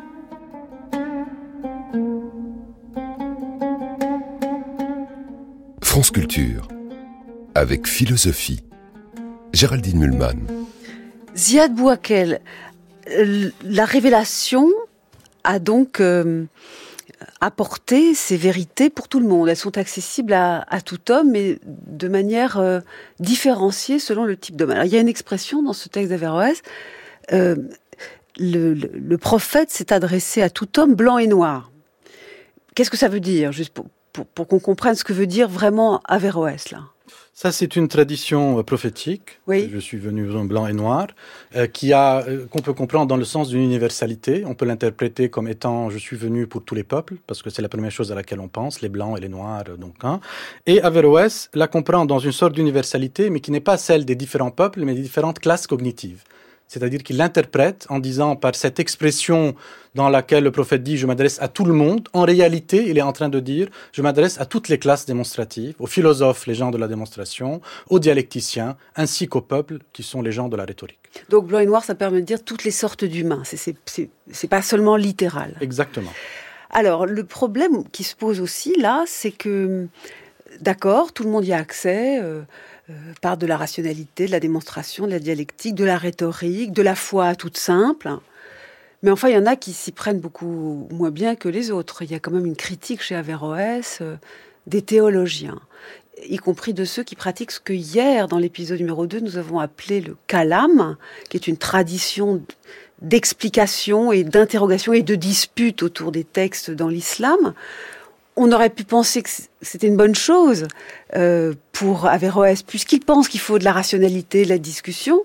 France Culture, avec philosophie. Géraldine Mühlmann. Ziad Bouakel, la révélation a donc euh, apporté ces vérités pour tout le monde. Elles sont accessibles à, à tout homme, mais de manière euh, différenciée selon le type d'homme. Alors, il y a une expression dans ce texte d'Averroès, euh, le, le, le prophète s'est adressé à tout homme blanc et noir. Qu'est-ce que ça veut dire, juste pour, pour, pour qu'on comprenne ce que veut dire vraiment Averroès, là? Ça, c'est une tradition prophétique. Oui. Je suis venu en blanc et noir, euh, qui a, euh, qu'on peut comprendre dans le sens d'une universalité. On peut l'interpréter comme étant « je suis venu pour tous les peuples », parce que c'est la première chose à laquelle on pense, les blancs et les noirs. Donc, hein. Et Averroès la comprend dans une sorte d'universalité, mais qui n'est pas celle des différents peuples, mais des différentes classes cognitives. C'est-à-dire qu'il l'interprète en disant, par cette expression dans laquelle le prophète dit « je m'adresse à tout le monde », en réalité, il est en train de dire « je m'adresse à toutes les classes démonstratives, aux philosophes, les gens de la démonstration, aux dialecticiens, ainsi qu'aux peuples, qui sont les gens de la rhétorique ». Donc blanc et noir, ça permet de dire toutes les sortes d'humains, c'est, c'est, c'est, c'est pas seulement littéral. Exactement. Alors, le problème qui se pose aussi, là, c'est que, d'accord, tout le monde y a accès... Euh, Euh, part de la rationalité, de la démonstration, de la dialectique, de la rhétorique, de la foi toute simple. Mais enfin, il y en a qui s'y prennent beaucoup moins bien que les autres. Il y a quand même une critique chez Averroès euh, des théologiens, y compris de ceux qui pratiquent ce que hier, dans l'épisode numéro deux, nous avons appelé le kalam, qui est une tradition d'explication et d'interrogation et de dispute autour des textes dans l'islam. On aurait pu penser que c'était une bonne chose euh, pour Averroès, puisqu'il pense qu'il faut de la rationalité, de la discussion.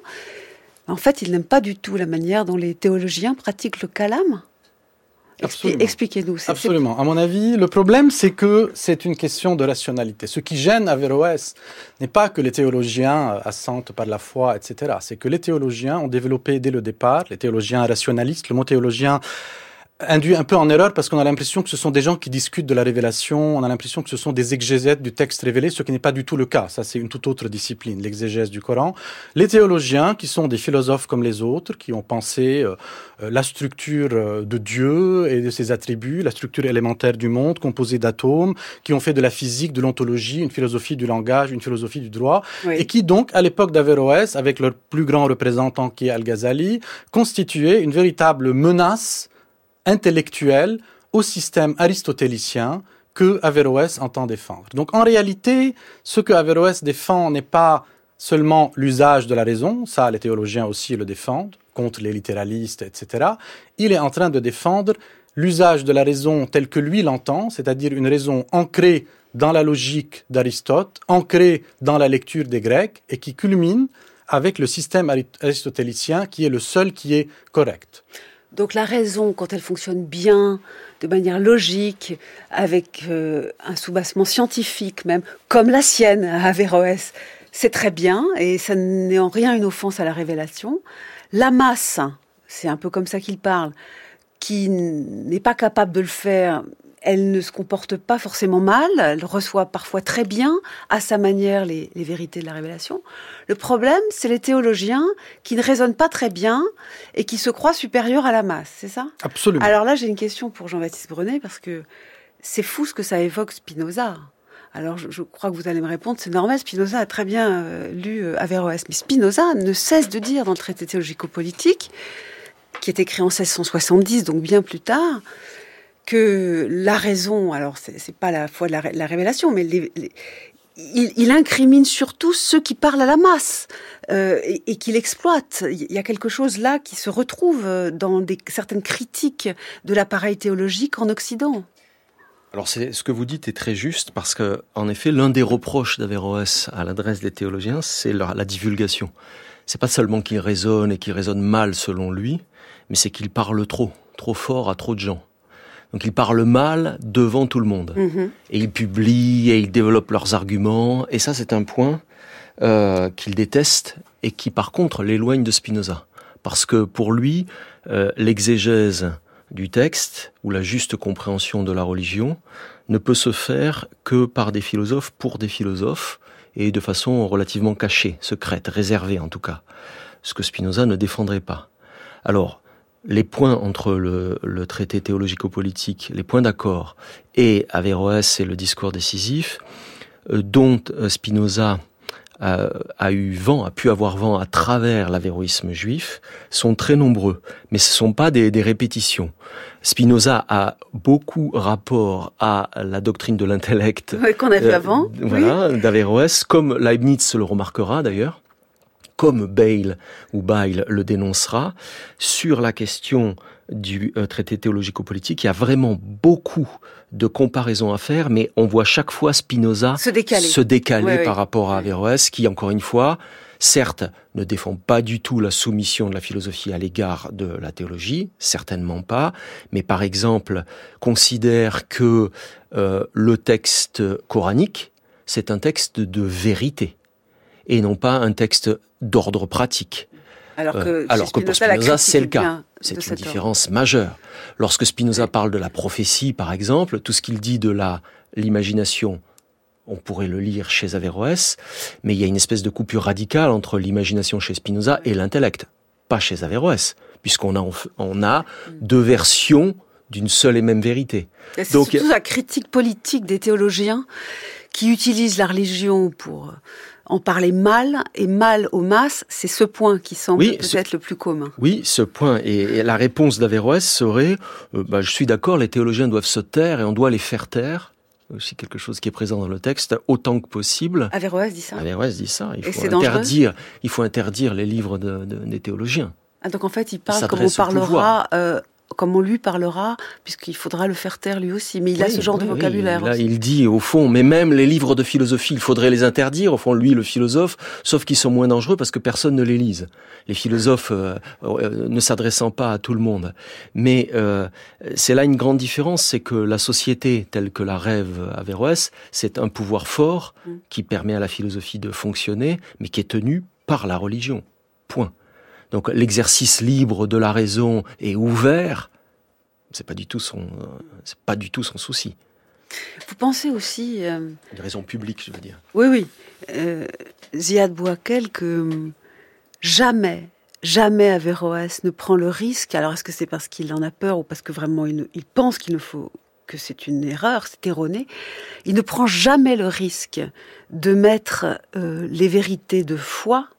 En fait, il n'aime pas du tout la manière dont les théologiens pratiquent le kalam. Absolument. Expliquez-nous. C'est, Absolument. C'est... À mon avis, le problème, c'est que c'est une question de rationalité. Ce qui gêne Averroès n'est pas que les théologiens assentent par la foi, et cetera. C'est que les théologiens ont développé dès le départ, les théologiens rationalistes, le mot théologien induit un peu en erreur parce qu'on a l'impression que ce sont des gens qui discutent de la révélation, on a l'impression que ce sont des exégètes du texte révélé, ce qui n'est pas du tout le cas. Ça, c'est une toute autre discipline, l'exégèse du Coran. Les théologiens, qui sont des philosophes comme les autres, qui ont pensé euh, la structure de Dieu et de ses attributs, la structure élémentaire du monde, composée d'atomes, qui ont fait de la physique, de l'ontologie, une philosophie du langage, une philosophie du droit, oui. Et qui donc, à l'époque d'Averroès, avec leur plus grand représentant qui est Al-Ghazali, constituaient une véritable menace intellectuel au système aristotélicien que Averroès entend défendre. Donc en réalité, ce que Averroès défend n'est pas seulement l'usage de la raison, ça les théologiens aussi le défendent, contre les littéralistes, et cetera. Il est en train de défendre l'usage de la raison tel que lui l'entend, c'est-à-dire une raison ancrée dans la logique d'Aristote, ancrée dans la lecture des Grecs, et qui culmine avec le système aristotélicien qui est le seul qui est correct. Donc la raison, quand elle fonctionne bien, de manière logique, avec euh, un soubassement scientifique même, comme la sienne à Averroès, c'est très bien, et ça n'est en rien une offense à la révélation. La masse, c'est un peu comme ça qu'il parle, qui n'est pas capable de le faire, elle ne se comporte pas forcément mal, elle reçoit parfois très bien, à sa manière, les, les vérités de la révélation. Le problème, c'est les théologiens qui ne raisonnent pas très bien et qui se croient supérieurs à la masse, c'est ça ? Absolument. Alors là, j'ai une question pour Jean-Baptiste Brenet, parce que c'est fou ce que ça évoque Spinoza. Alors, je, je crois que vous allez me répondre, c'est normal, Spinoza a très bien euh, lu euh, Averroès. Mais Spinoza ne cesse de dire dans le traité théologico-politique, qui est écrit en seize cent soixante-dix, donc bien plus tard, que la raison, alors c'est, c'est pas la foi de la, la révélation, mais les, les, il, il incrimine surtout ceux qui parlent à la masse euh, et, et qui l'exploitent. Il y a quelque chose là qui se retrouve dans des, certaines critiques de l'appareil théologique en Occident. Alors c'est, ce que vous dites est très juste parce que, en effet, l'un des reproches d'Averroès à l'adresse des théologiens, c'est la, la divulgation. C'est pas seulement qu'il raisonne et qu'il raisonne mal selon lui, mais c'est qu'il parle trop, trop fort à trop de gens. Donc il parle mal devant tout le monde. Mmh. Et il publie et il développe leurs arguments. Et ça, c'est un point euh, qu'il déteste et qui, par contre, l'éloigne de Spinoza. Parce que pour lui, euh, l'exégèse du texte ou la juste compréhension de la religion ne peut se faire que par des philosophes pour des philosophes et de façon relativement cachée, secrète, réservée en tout cas. Ce que Spinoza ne défendrait pas. Alors, les points entre le, le traité théologico-politique, les points d'accord, et Averroès et le discours décisif, euh, dont Spinoza a, a eu vent, a pu avoir vent à travers l'avéroïsme juif, sont très nombreux. Mais ce ne sont pas des, des répétitions. Spinoza a beaucoup rapport à la doctrine de l'intellect. Oui, qu'on a vu euh, avant. Voilà, oui. d'Averroès, comme Leibniz le remarquera d'ailleurs. Comme Bayle ou Bayle le dénoncera, sur la question du euh, traité théologico-politique, il y a vraiment beaucoup de comparaisons à faire, mais on voit chaque fois Spinoza se décaler, se décaler oui, par oui. rapport à Averroès, qui, encore une fois, certes, ne défend pas du tout la soumission de la philosophie à l'égard de la théologie, certainement pas, mais par exemple, considère que euh, le texte coranique, c'est un texte de vérité, et non pas un texte d'ordre pratique. Alors que, euh, alors que pour Spinoza, c'est le cas. C'est une différence ordre. majeure. Lorsque Spinoza oui. parle de la prophétie, par exemple, tout ce qu'il dit de la, l'imagination, on pourrait le lire chez Averroès, mais il y a une espèce de coupure radicale entre l'imagination chez Spinoza et l'intellect. Pas chez Averroès, puisqu'on a, on a deux versions d'une seule et même vérité. Et c'est Donc, surtout la critique politique des théologiens qui utilisent la religion pour en parler mal, et mal aux masses, c'est ce point qui semble oui, peut-être ce, le plus commun. Oui, ce point. Et, et la réponse d'Averroès serait euh, bah, « Je suis d'accord, les théologiens doivent se taire et on doit les faire taire ». Aussi quelque chose qui est présent dans le texte, autant que possible. Averroès dit ça. Averroès dit ça. Il et faut c'est interdire, il faut interdire les livres de, de, des théologiens. Ah, donc en fait, il parle il comme on parlera... Euh, comme on lui parlera, puisqu'il faudra le faire taire lui aussi. Mais il oui, a ce genre oui, de vocabulaire. Là, aussi. il dit, au fond, mais même les livres de philosophie, il faudrait les interdire, au fond, lui, le philosophe, sauf qu'ils sont moins dangereux parce que personne ne les lise. Les philosophes euh, euh, ne s'adressant pas à tout le monde. Mais euh, c'est là une grande différence, c'est que la société, telle que la rêve Averroès, c'est un pouvoir fort mm. qui permet à la philosophie de fonctionner, mais qui est tenu par la religion. Point. Donc l'exercice libre de la raison est ouvert, c'est pas du tout son, c'est pas du tout son souci. Vous pensez aussi... Euh... Une raison publique, je veux dire. Oui, oui. Euh, Ziad Bouakel, que jamais, jamais Averroès ne prend le risque, alors est-ce que c'est parce qu'il en a peur ou parce que vraiment il, ne, il pense qu'il ne faut... que c'est une erreur, c'est erroné, il ne prend jamais le risque de mettre euh, les vérités de foi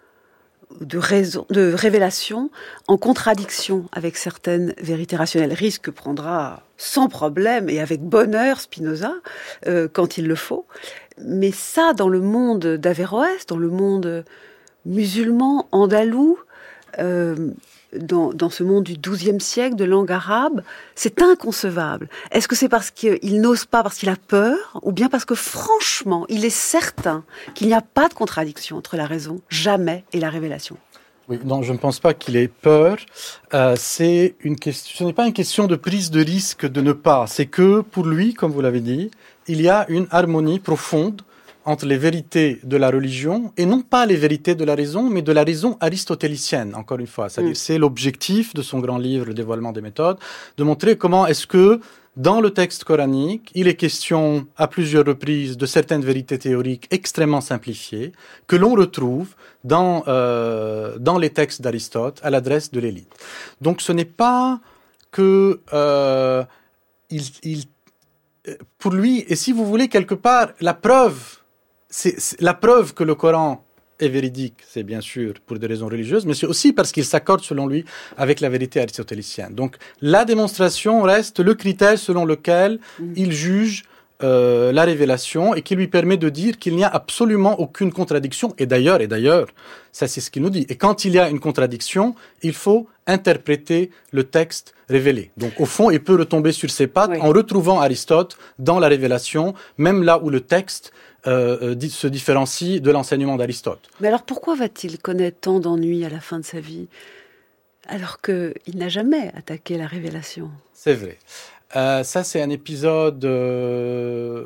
de raison, de révélation en contradiction avec certaines vérités rationnelles. Risque que prendra sans problème et avec bonheur Spinoza euh, quand il le faut. Mais ça, dans le monde d'Averroès, dans le monde musulman, andalou, euh, dans, dans ce monde du douzième siècle, de langue arabe, c'est inconcevable. Est-ce que c'est parce qu'il n'ose pas, parce qu'il a peur, ou bien parce que franchement, il est certain qu'il n'y a pas de contradiction entre la raison, jamais, et la révélation? Oui, non, je ne pense pas qu'il ait peur. Euh, c'est une question, ce n'est pas une question de prise de risque de ne pas. C'est que, pour lui, comme vous l'avez dit, il y a une harmonie profonde entre les vérités de la religion, et non pas les vérités de la raison, mais de la raison aristotélicienne, encore une fois. C'est-à-dire, mmh. c'est l'objectif de son grand livre, Le dévoilement des méthodes, de montrer comment est-ce que, dans le texte coranique, il est question, à plusieurs reprises, de certaines vérités théoriques extrêmement simplifiées, que l'on retrouve dans, euh, dans les textes d'Aristote, à l'adresse de l'élite. Donc, ce n'est pas que, euh, il, il pour lui, et si vous voulez, quelque part, la preuve, c'est, c'est la preuve que le Coran est véridique, c'est bien sûr pour des raisons religieuses, mais c'est aussi parce qu'il s'accorde, selon lui, avec la vérité aristotélicienne. Donc, la démonstration reste le critère selon lequel mmh. il juge euh, la révélation et qui lui permet de dire qu'il n'y a absolument aucune contradiction. Et d'ailleurs, et d'ailleurs, ça c'est ce qu'il nous dit. Et quand il y a une contradiction, il faut interpréter le texte révélé. Donc, au fond, il peut retomber sur ses pattes oui. en retrouvant Aristote dans la révélation, même là où le texte Euh, se différencie de l'enseignement d'Aristote. Mais alors pourquoi va-t-il connaître tant d'ennuis à la fin de sa vie, alors qu'il n'a jamais attaqué la révélation ? C'est vrai. Euh, ça, c'est un épisode euh,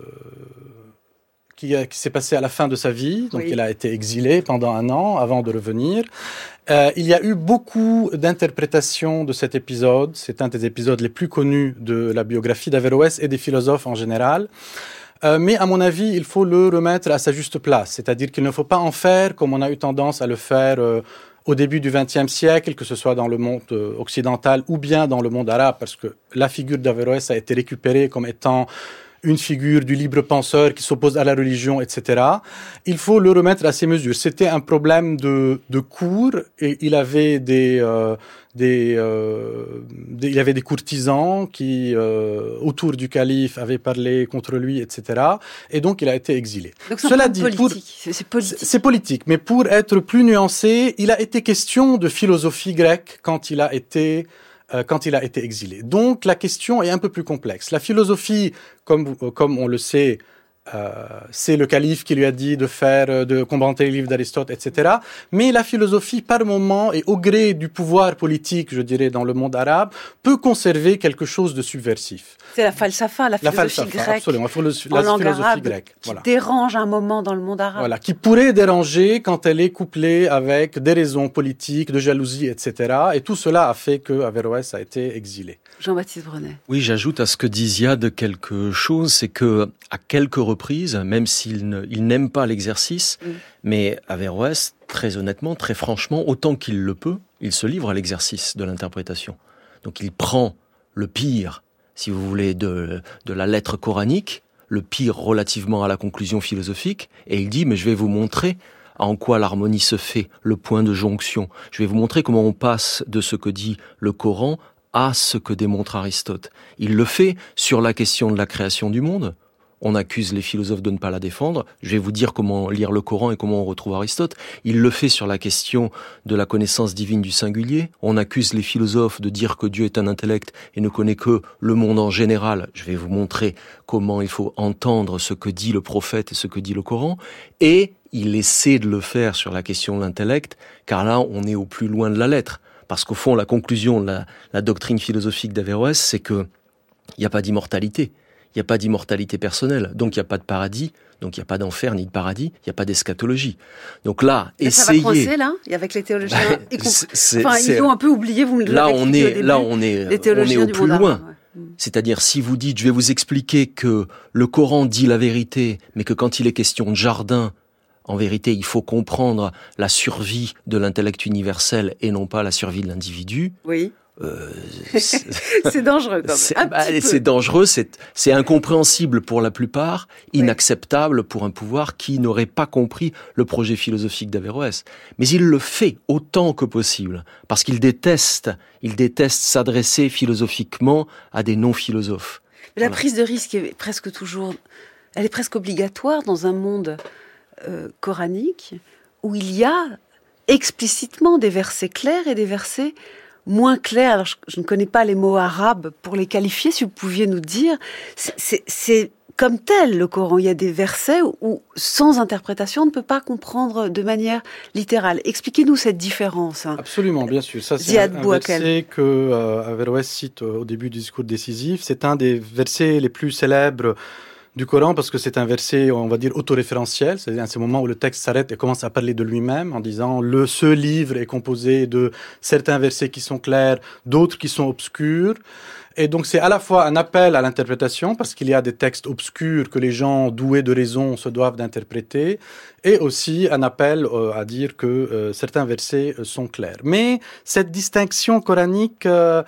qui, a, qui s'est passé à la fin de sa vie. Donc, oui. il a été exilé pendant un an avant de revenir. Euh, il y a eu beaucoup d'interprétations de cet épisode. C'est un des épisodes les plus connus de la biographie d'Averroès et des philosophes en général. Euh, mais à mon avis, il faut le remettre à sa juste place. C'est-à-dire qu'il ne faut pas en faire comme on a eu tendance à le faire euh, au début du vingtième siècle, que ce soit dans le monde euh, occidental ou bien dans le monde arabe, parce que la figure d'Averroès a été récupérée comme étant une figure du libre penseur qui s'oppose à la religion, et cetera. Il faut le remettre à ses mesures. C'était un problème de, de cour et il avait des, euh, des, euh, des, il y avait des courtisans qui, euh, autour du calife, avaient parlé contre lui, et cetera. Et donc, il a été exilé. Donc, c'est Cela dit, politique. Pour, c'est, c'est politique. C'est, c'est politique. Mais pour être plus nuancé, il a été question de philosophie grecque quand il a été Euh, quand il a été exilé. Donc, la question est un peu plus complexe. La philosophie, comme, euh, comme on le sait, euh, c'est le calife qui lui a dit de faire, de commenter les livres d'Aristote, et cetera. Mais la philosophie, par moment et au gré du pouvoir politique, je dirais, dans le monde arabe, peut conserver quelque chose de subversif. C'est la falsafa, la philosophie la falsafa, grecque. Absolument, la, la philosophie grecque. Qui voilà. dérange un moment dans le monde arabe. Voilà, qui pourrait déranger quand elle est couplée avec des raisons politiques, de jalousie, et cetera. Et tout cela a fait que Averroès a été exilé. Jean-Baptiste Brenet. Oui, j'ajoute à ce que dit Ziad quelque chose, c'est que à quelques reprises, même s'il ne, il n'aime pas l'exercice, mm. mais Averroès, très honnêtement, très franchement, autant qu'il le peut, il se livre à l'exercice de l'interprétation. Donc il prend le pire, si vous voulez, de, de la lettre coranique, le pire relativement à la conclusion philosophique, et il dit, mais je vais vous montrer en quoi l'harmonie se fait, le point de jonction. Je vais vous montrer comment on passe de ce que dit le Coran à ce que démontre Aristote. Il le fait sur la question de la création du monde. On accuse les philosophes de ne pas la défendre. Je vais vous dire comment lire le Coran et comment on retrouve Aristote. Il le fait sur la question de la connaissance divine du singulier. On accuse les philosophes de dire que Dieu est un intellect et ne connaît que le monde en général. Je vais vous montrer comment il faut entendre ce que dit le prophète et ce que dit le Coran. Et il essaie de le faire sur la question de l'intellect, car là, on est au plus loin de la lettre. Parce qu'au fond, la conclusion de la, la doctrine philosophique d'Averroès, c'est que il n'y a pas d'immortalité. Il n'y a pas d'immortalité personnelle. Donc, il n'y a pas de paradis. Donc, il n'y a pas d'enfer ni de paradis. Il n'y a pas d'eschatologie. Donc là, mais essayez... Ça va coincer, là, avec les théologiens. Bah, c'est, c'est, enfin, ils ont un peu oublié, vous me là, on est, là, on est, on est au plus loin. Arabe, ouais. C'est-à-dire, si vous dites, je vais vous expliquer que le Coran dit la vérité, mais que quand il est question de jardin, en vérité, il faut comprendre la survie de l'intellect universel et non pas la survie de l'individu. Oui. Euh, c'est, c'est dangereux quand même. C'est, un bah, petit peu. c'est dangereux, c'est, c'est incompréhensible pour la plupart, oui. Inacceptable pour un pouvoir qui n'aurait pas compris le projet philosophique d'Averroès. Mais il le fait autant que possible, parce qu'il déteste, il déteste s'adresser philosophiquement à des non-philosophes. Mais la voilà. prise de risque est presque toujours, elle est presque obligatoire dans un monde euh, coranique où il y a explicitement des versets clairs et des versets moins clair. Alors, je, je ne connais pas les mots arabes pour les qualifier, si vous pouviez nous dire. C'est, c'est, c'est comme tel, le Coran. Il y a des versets où, où, sans interprétation, on ne peut pas comprendre de manière littérale. Expliquez-nous cette différence. Hein. Absolument, bien sûr. Ça, c'est Ziad un, un Bouakel. verset que euh, Averroès cite euh, au début du discours décisif. C'est un des versets les plus célèbres du Coran, parce que c'est un verset, on va dire, autoréférentiel. C'est à ce moment où le texte s'arrête et commence à parler de lui-même en disant le ce livre est composé de certains versets qui sont clairs, d'autres qui sont obscurs. Et donc c'est à la fois un appel à l'interprétation, parce qu'il y a des textes obscurs que les gens doués de raison se doivent d'interpréter, et aussi un appel euh, à dire que euh, certains versets euh, sont clairs. Mais cette distinction coranique, euh,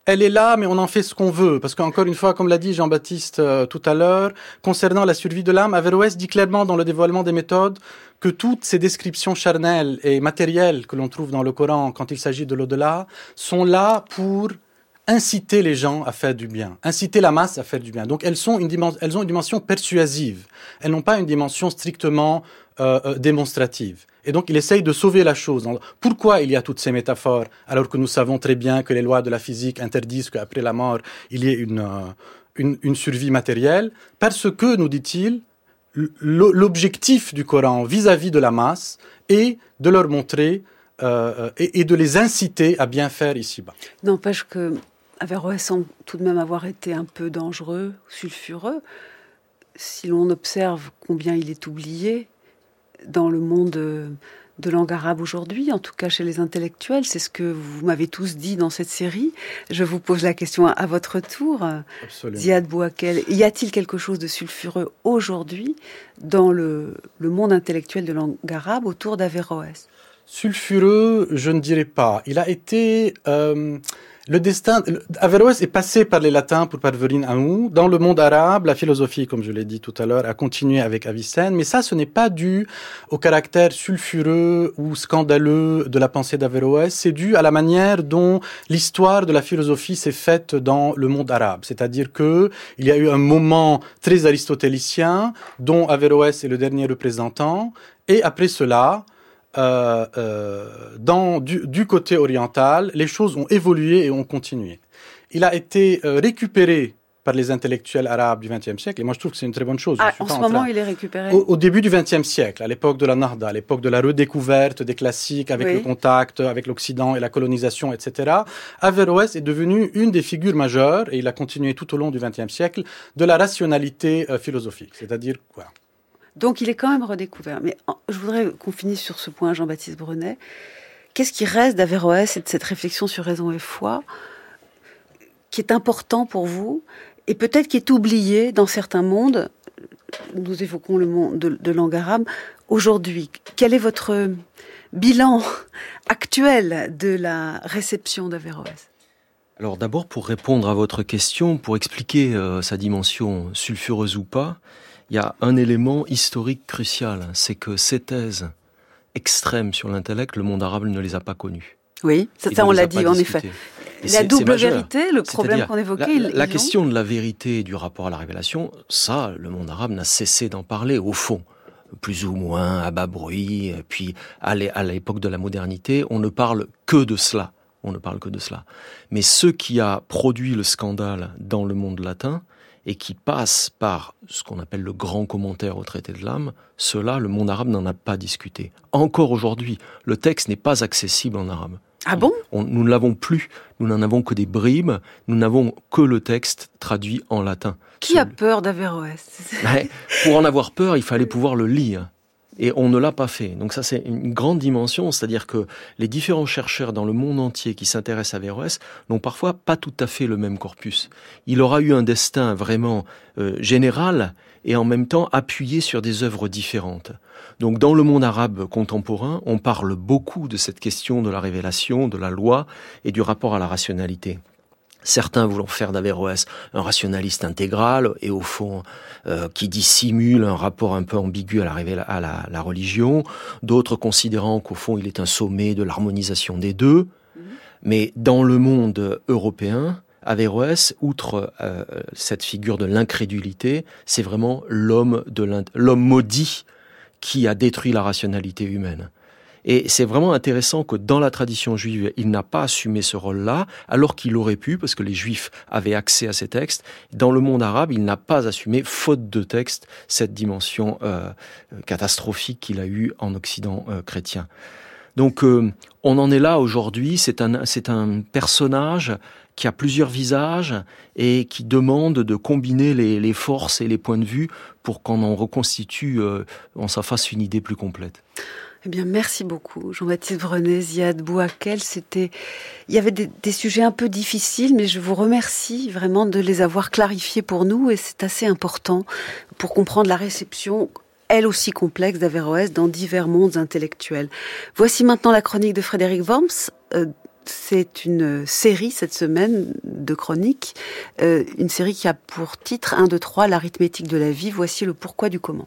elle est là, mais on en fait ce qu'on veut. Parce qu'encore une fois, comme l'a dit Jean-Baptiste euh, tout à l'heure, concernant la survie de l'âme, Averroès dit clairement dans le dévoilement des méthodes que toutes ces descriptions charnelles et matérielles que l'on trouve dans le Coran quand il s'agit de l'au-delà sont là pour inciter les gens à faire du bien, inciter la masse à faire du bien. Donc elles, sont une dimension, elles ont une dimension persuasive. Elles n'ont pas une dimension strictement euh, euh, démonstrative. Et donc il essaye de sauver la chose. Pourquoi il y a toutes ces métaphores alors que nous savons très bien que les lois de la physique interdisent qu'après la mort il y ait une, euh, une, une survie matérielle? Parce que, nous dit-il, l'objectif du Coran vis-à-vis de la masse est de leur montrer euh, et, et de les inciter à bien faire ici-bas. N'empêche que Averroès semble tout de même avoir été un peu dangereux, sulfureux, si l'on observe combien il est oublié dans le monde de langue arabe aujourd'hui, en tout cas chez les intellectuels. C'est ce que vous m'avez tous dit dans cette série. Je vous pose la question à votre tour. Absolument. Ziad Bouakel, y a-t-il quelque chose de sulfureux aujourd'hui dans le, le monde intellectuel de langue arabe autour d'Averroès? Sulfureux, je ne dirais pas. Il a été... Euh, le destin... Averroès est passé par les latins pour parvenir à nous. Dans le monde arabe, la philosophie, comme je l'ai dit tout à l'heure, a continué avec Avicenne. Mais ça, ce n'est pas dû au caractère sulfureux ou scandaleux de la pensée d'Averroès. C'est dû à la manière dont l'histoire de la philosophie s'est faite dans le monde arabe. C'est-à-dire que il y a eu un moment très aristotélicien dont Averroès est le dernier représentant. Et après cela... Euh, euh, dans, du, du côté oriental, les choses ont évolué et ont continué. Il a été euh, récupéré par les intellectuels arabes du vingtième siècle, et moi je trouve que c'est une très bonne chose. Ah, en ce en moment, train... il est récupéré au, au début du vingtième siècle, à l'époque de la Nahda, à l'époque de la redécouverte des classiques avec oui. le contact avec l'Occident et la colonisation, et cetera. Averroès est devenu une des figures majeures, et il a continué tout au long du vingtième siècle, de la rationalité euh, philosophique. C'est-à-dire quoi? Donc il est quand même redécouvert. Mais je voudrais qu'on finisse sur ce point, Jean-Baptiste Brunet. Qu'est-ce qui reste d'Averroès et de cette réflexion sur raison et foi qui est important pour vous et peut-être qui est oublié dans certains mondes? Nous évoquons le monde de, de langue arabe. Aujourd'hui, quel est votre bilan actuel de la réception d'Averroès? Alors d'abord, pour répondre à votre question, pour expliquer euh, sa dimension sulfureuse ou pas, il y a un élément historique crucial, c'est que ces thèses extrêmes sur l'intellect, le monde arabe ne les a pas connues. Oui, ça, ça on l'a dit en effet. Et la double vérité, le problème qu'on évoquait... La, la question ont... de la vérité et du rapport à la révélation, ça, le monde arabe n'a cessé d'en parler, au fond. Plus ou moins, à bas bruit, et puis à l'époque de la modernité, on ne parle que de cela. On ne parle que de cela. Mais ce qui a produit le scandale dans le monde latin, et qui passe par ce qu'on appelle le grand commentaire au traité de l'âme, cela, le monde arabe n'en a pas discuté. Encore aujourd'hui, le texte n'est pas accessible en arabe. Ah bon ? On, Nous ne l'avons plus, nous n'en avons que des bribes, nous n'avons que le texte traduit en latin. Qui a peur d'Averroès ? Mais pour en avoir peur, il fallait pouvoir le lire. Et on ne l'a pas fait. Donc ça, c'est une grande dimension, c'est-à-dire que les différents chercheurs dans le monde entier qui s'intéressent à Averroès n'ont parfois pas tout à fait le même corpus. Il aura eu un destin vraiment euh, général et en même temps appuyé sur des œuvres différentes. Donc dans le monde arabe contemporain, on parle beaucoup de cette question de la révélation, de la loi et du rapport à la rationalité. Certains voulant faire d'Averroès un rationaliste intégral et au fond euh, qui dissimule un rapport un peu ambigu à la, révéla- à la, la religion. D'autres considérant qu'au fond il est un sommet de l'harmonisation des deux. Mmh. Mais dans le monde européen, Averroès, outre euh, cette figure de l'incrédulité, c'est vraiment l'homme de l'homme maudit qui a détruit la rationalité humaine. Et c'est vraiment intéressant que dans la tradition juive, il n'a pas assumé ce rôle-là, alors qu'il aurait pu, parce que les juifs avaient accès à ces textes. Dans le monde arabe, il n'a pas assumé, faute de texte, cette dimension euh, catastrophique qu'il a eue en Occident euh, chrétien. Donc, euh, on en est là aujourd'hui. C'est un, c'est un personnage qui a plusieurs visages et qui demande de combiner les, les forces et les points de vue pour qu'on en reconstitue, euh, on s'en fasse une idée plus complète. Eh bien, merci beaucoup, Jean-Baptiste Brunet, Ziad Bouakel. C'était, il y avait des, des sujets un peu difficiles, mais je vous remercie vraiment de les avoir clarifiés pour nous, et c'est assez important pour comprendre la réception, elle aussi complexe, d'Averroès dans divers mondes intellectuels. Voici maintenant la chronique de Frédéric Worms, euh, c'est une série cette semaine de chroniques, euh, une série qui a pour titre un, deux, trois, l'arithmétique de la vie. Voici le pourquoi du comment.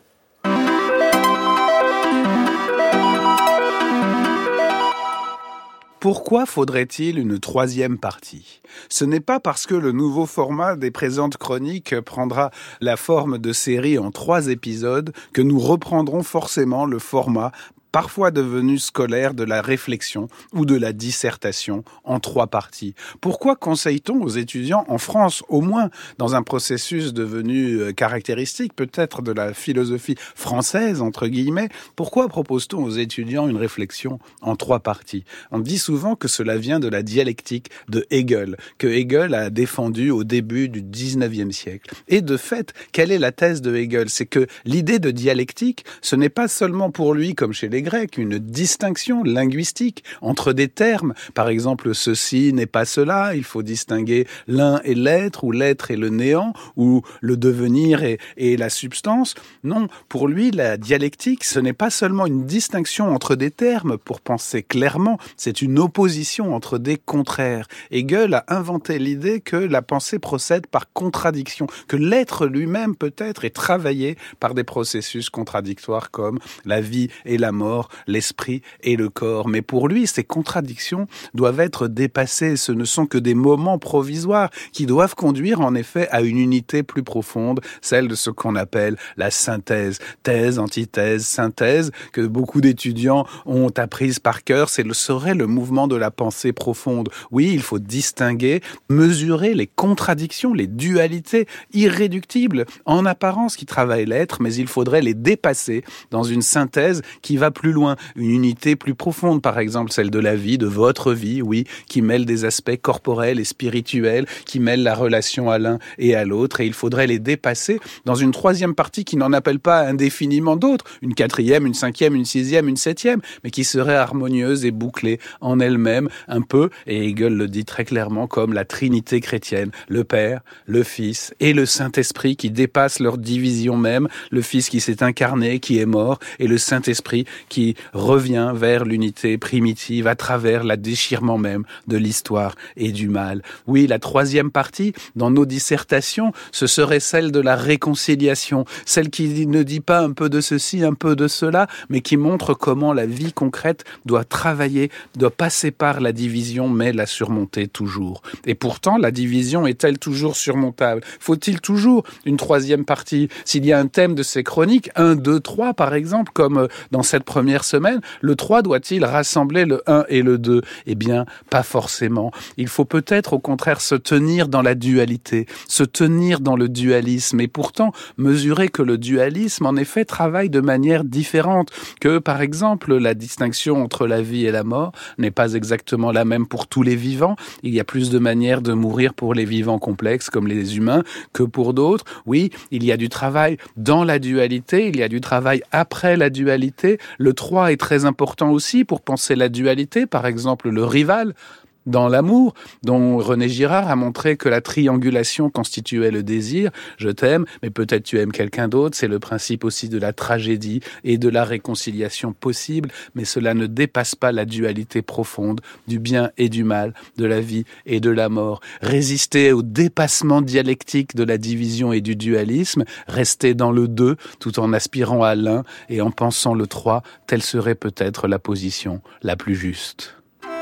Pourquoi faudrait-il une troisième partie ? Ce n'est pas parce que le nouveau format des présentes chroniques prendra la forme de série en trois épisodes que nous reprendrons forcément le format parfois devenu scolaire de la réflexion ou de la dissertation en trois parties. Pourquoi conseille-t-on aux étudiants en France, au moins dans un processus devenu caractéristique peut-être de la philosophie française, entre guillemets, pourquoi propose-t-on aux étudiants une réflexion en trois parties ? On dit souvent que cela vient de la dialectique de Hegel, que Hegel a défendu au début du dix-neuvième siècle. Et de fait, quelle est la thèse de Hegel ? C'est que l'idée de dialectique, ce n'est pas seulement pour lui, comme chez les Grecs, une distinction linguistique entre des termes. Par exemple, ceci n'est pas cela, il faut distinguer l'un et l'être, ou l'être et le néant, ou le devenir et, et la substance. Non, pour lui, la dialectique, ce n'est pas seulement une distinction entre des termes pour penser clairement, c'est une opposition entre des contraires. Hegel a inventé l'idée que la pensée procède par contradiction, que l'être lui-même peut-être est travaillé par des processus contradictoires comme la vie et la mort, l'esprit et le corps. Mais pour lui, ces contradictions doivent être dépassées. Ce ne sont que des moments provisoires qui doivent conduire en effet à une unité plus profonde, celle de ce qu'on appelle la synthèse. Thèse, antithèse, synthèse, que beaucoup d'étudiants ont apprise par cœur, c'est le, serait le mouvement de la pensée profonde. Oui, il faut distinguer, mesurer les contradictions, les dualités irréductibles en apparence qui travaillent l'être, mais il faudrait les dépasser dans une synthèse qui va plus loin, une unité plus profonde, par exemple celle de la vie, de votre vie, oui, qui mêle des aspects corporels et spirituels, qui mêle la relation à l'un et à l'autre, et il faudrait les dépasser dans une troisième partie qui n'en appelle pas indéfiniment d'autres, une quatrième, une cinquième, une sixième, une septième, mais qui serait harmonieuse et bouclée en elle-même, un peu, et Hegel le dit très clairement, comme la Trinité chrétienne, le Père, le Fils et le Saint-Esprit qui dépassent leur division même, le Fils qui s'est incarné, qui est mort, et le Saint-Esprit qui revient vers l'unité primitive à travers la déchirement même de l'histoire et du mal. Oui, la troisième partie, dans nos dissertations, ce serait celle de la réconciliation, celle qui ne dit pas un peu de ceci, un peu de cela, mais qui montre comment la vie concrète doit travailler, doit passer par la division, mais la surmonter toujours. Et pourtant, la division est-elle toujours surmontable ? Faut-il toujours une troisième partie ? S'il y a un thème de ces chroniques, un, deux, trois par exemple, comme dans cette première semaine, le trois doit-il rassembler le un et le deux ? Eh bien, pas forcément. Il faut peut-être au contraire se tenir dans la dualité, se tenir dans le dualisme, et pourtant mesurer que le dualisme en effet travaille de manière différente, que par exemple la distinction entre la vie et la mort n'est pas exactement la même pour tous les vivants. Il y a plus de manières de mourir pour les vivants complexes comme les humains que pour d'autres. Oui, il y a du travail dans la dualité, il y a du travail après la dualité. Le trois est très important aussi pour penser la dualité, par exemple le rival dans l'amour, dont René Girard a montré que la triangulation constituait le désir. Je t'aime, mais peut-être tu aimes quelqu'un d'autre. C'est le principe aussi de la tragédie et de la réconciliation possible, mais cela ne dépasse pas la dualité profonde du bien et du mal, de la vie et de la mort. Résister au dépassement dialectique de la division et du dualisme, rester dans le deux tout en aspirant à l'un et en pensant le trois, telle serait peut-être la position la plus juste.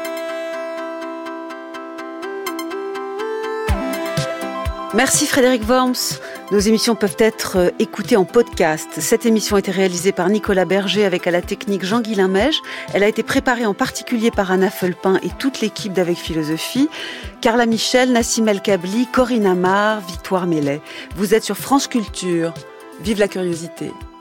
Merci Frédéric Worms. Nos émissions peuvent être écoutées en podcast. Cette émission a été réalisée par Nicolas Berger avec à la technique Jean-Guilain Mège. Elle a été préparée en particulier par Anna Felpin et toute l'équipe d'Avec Philosophie. Carla Michel, Nassim El Kabli, Corinne Amar, Victoire Mellet. Vous êtes sur France Culture. Vive la curiosité.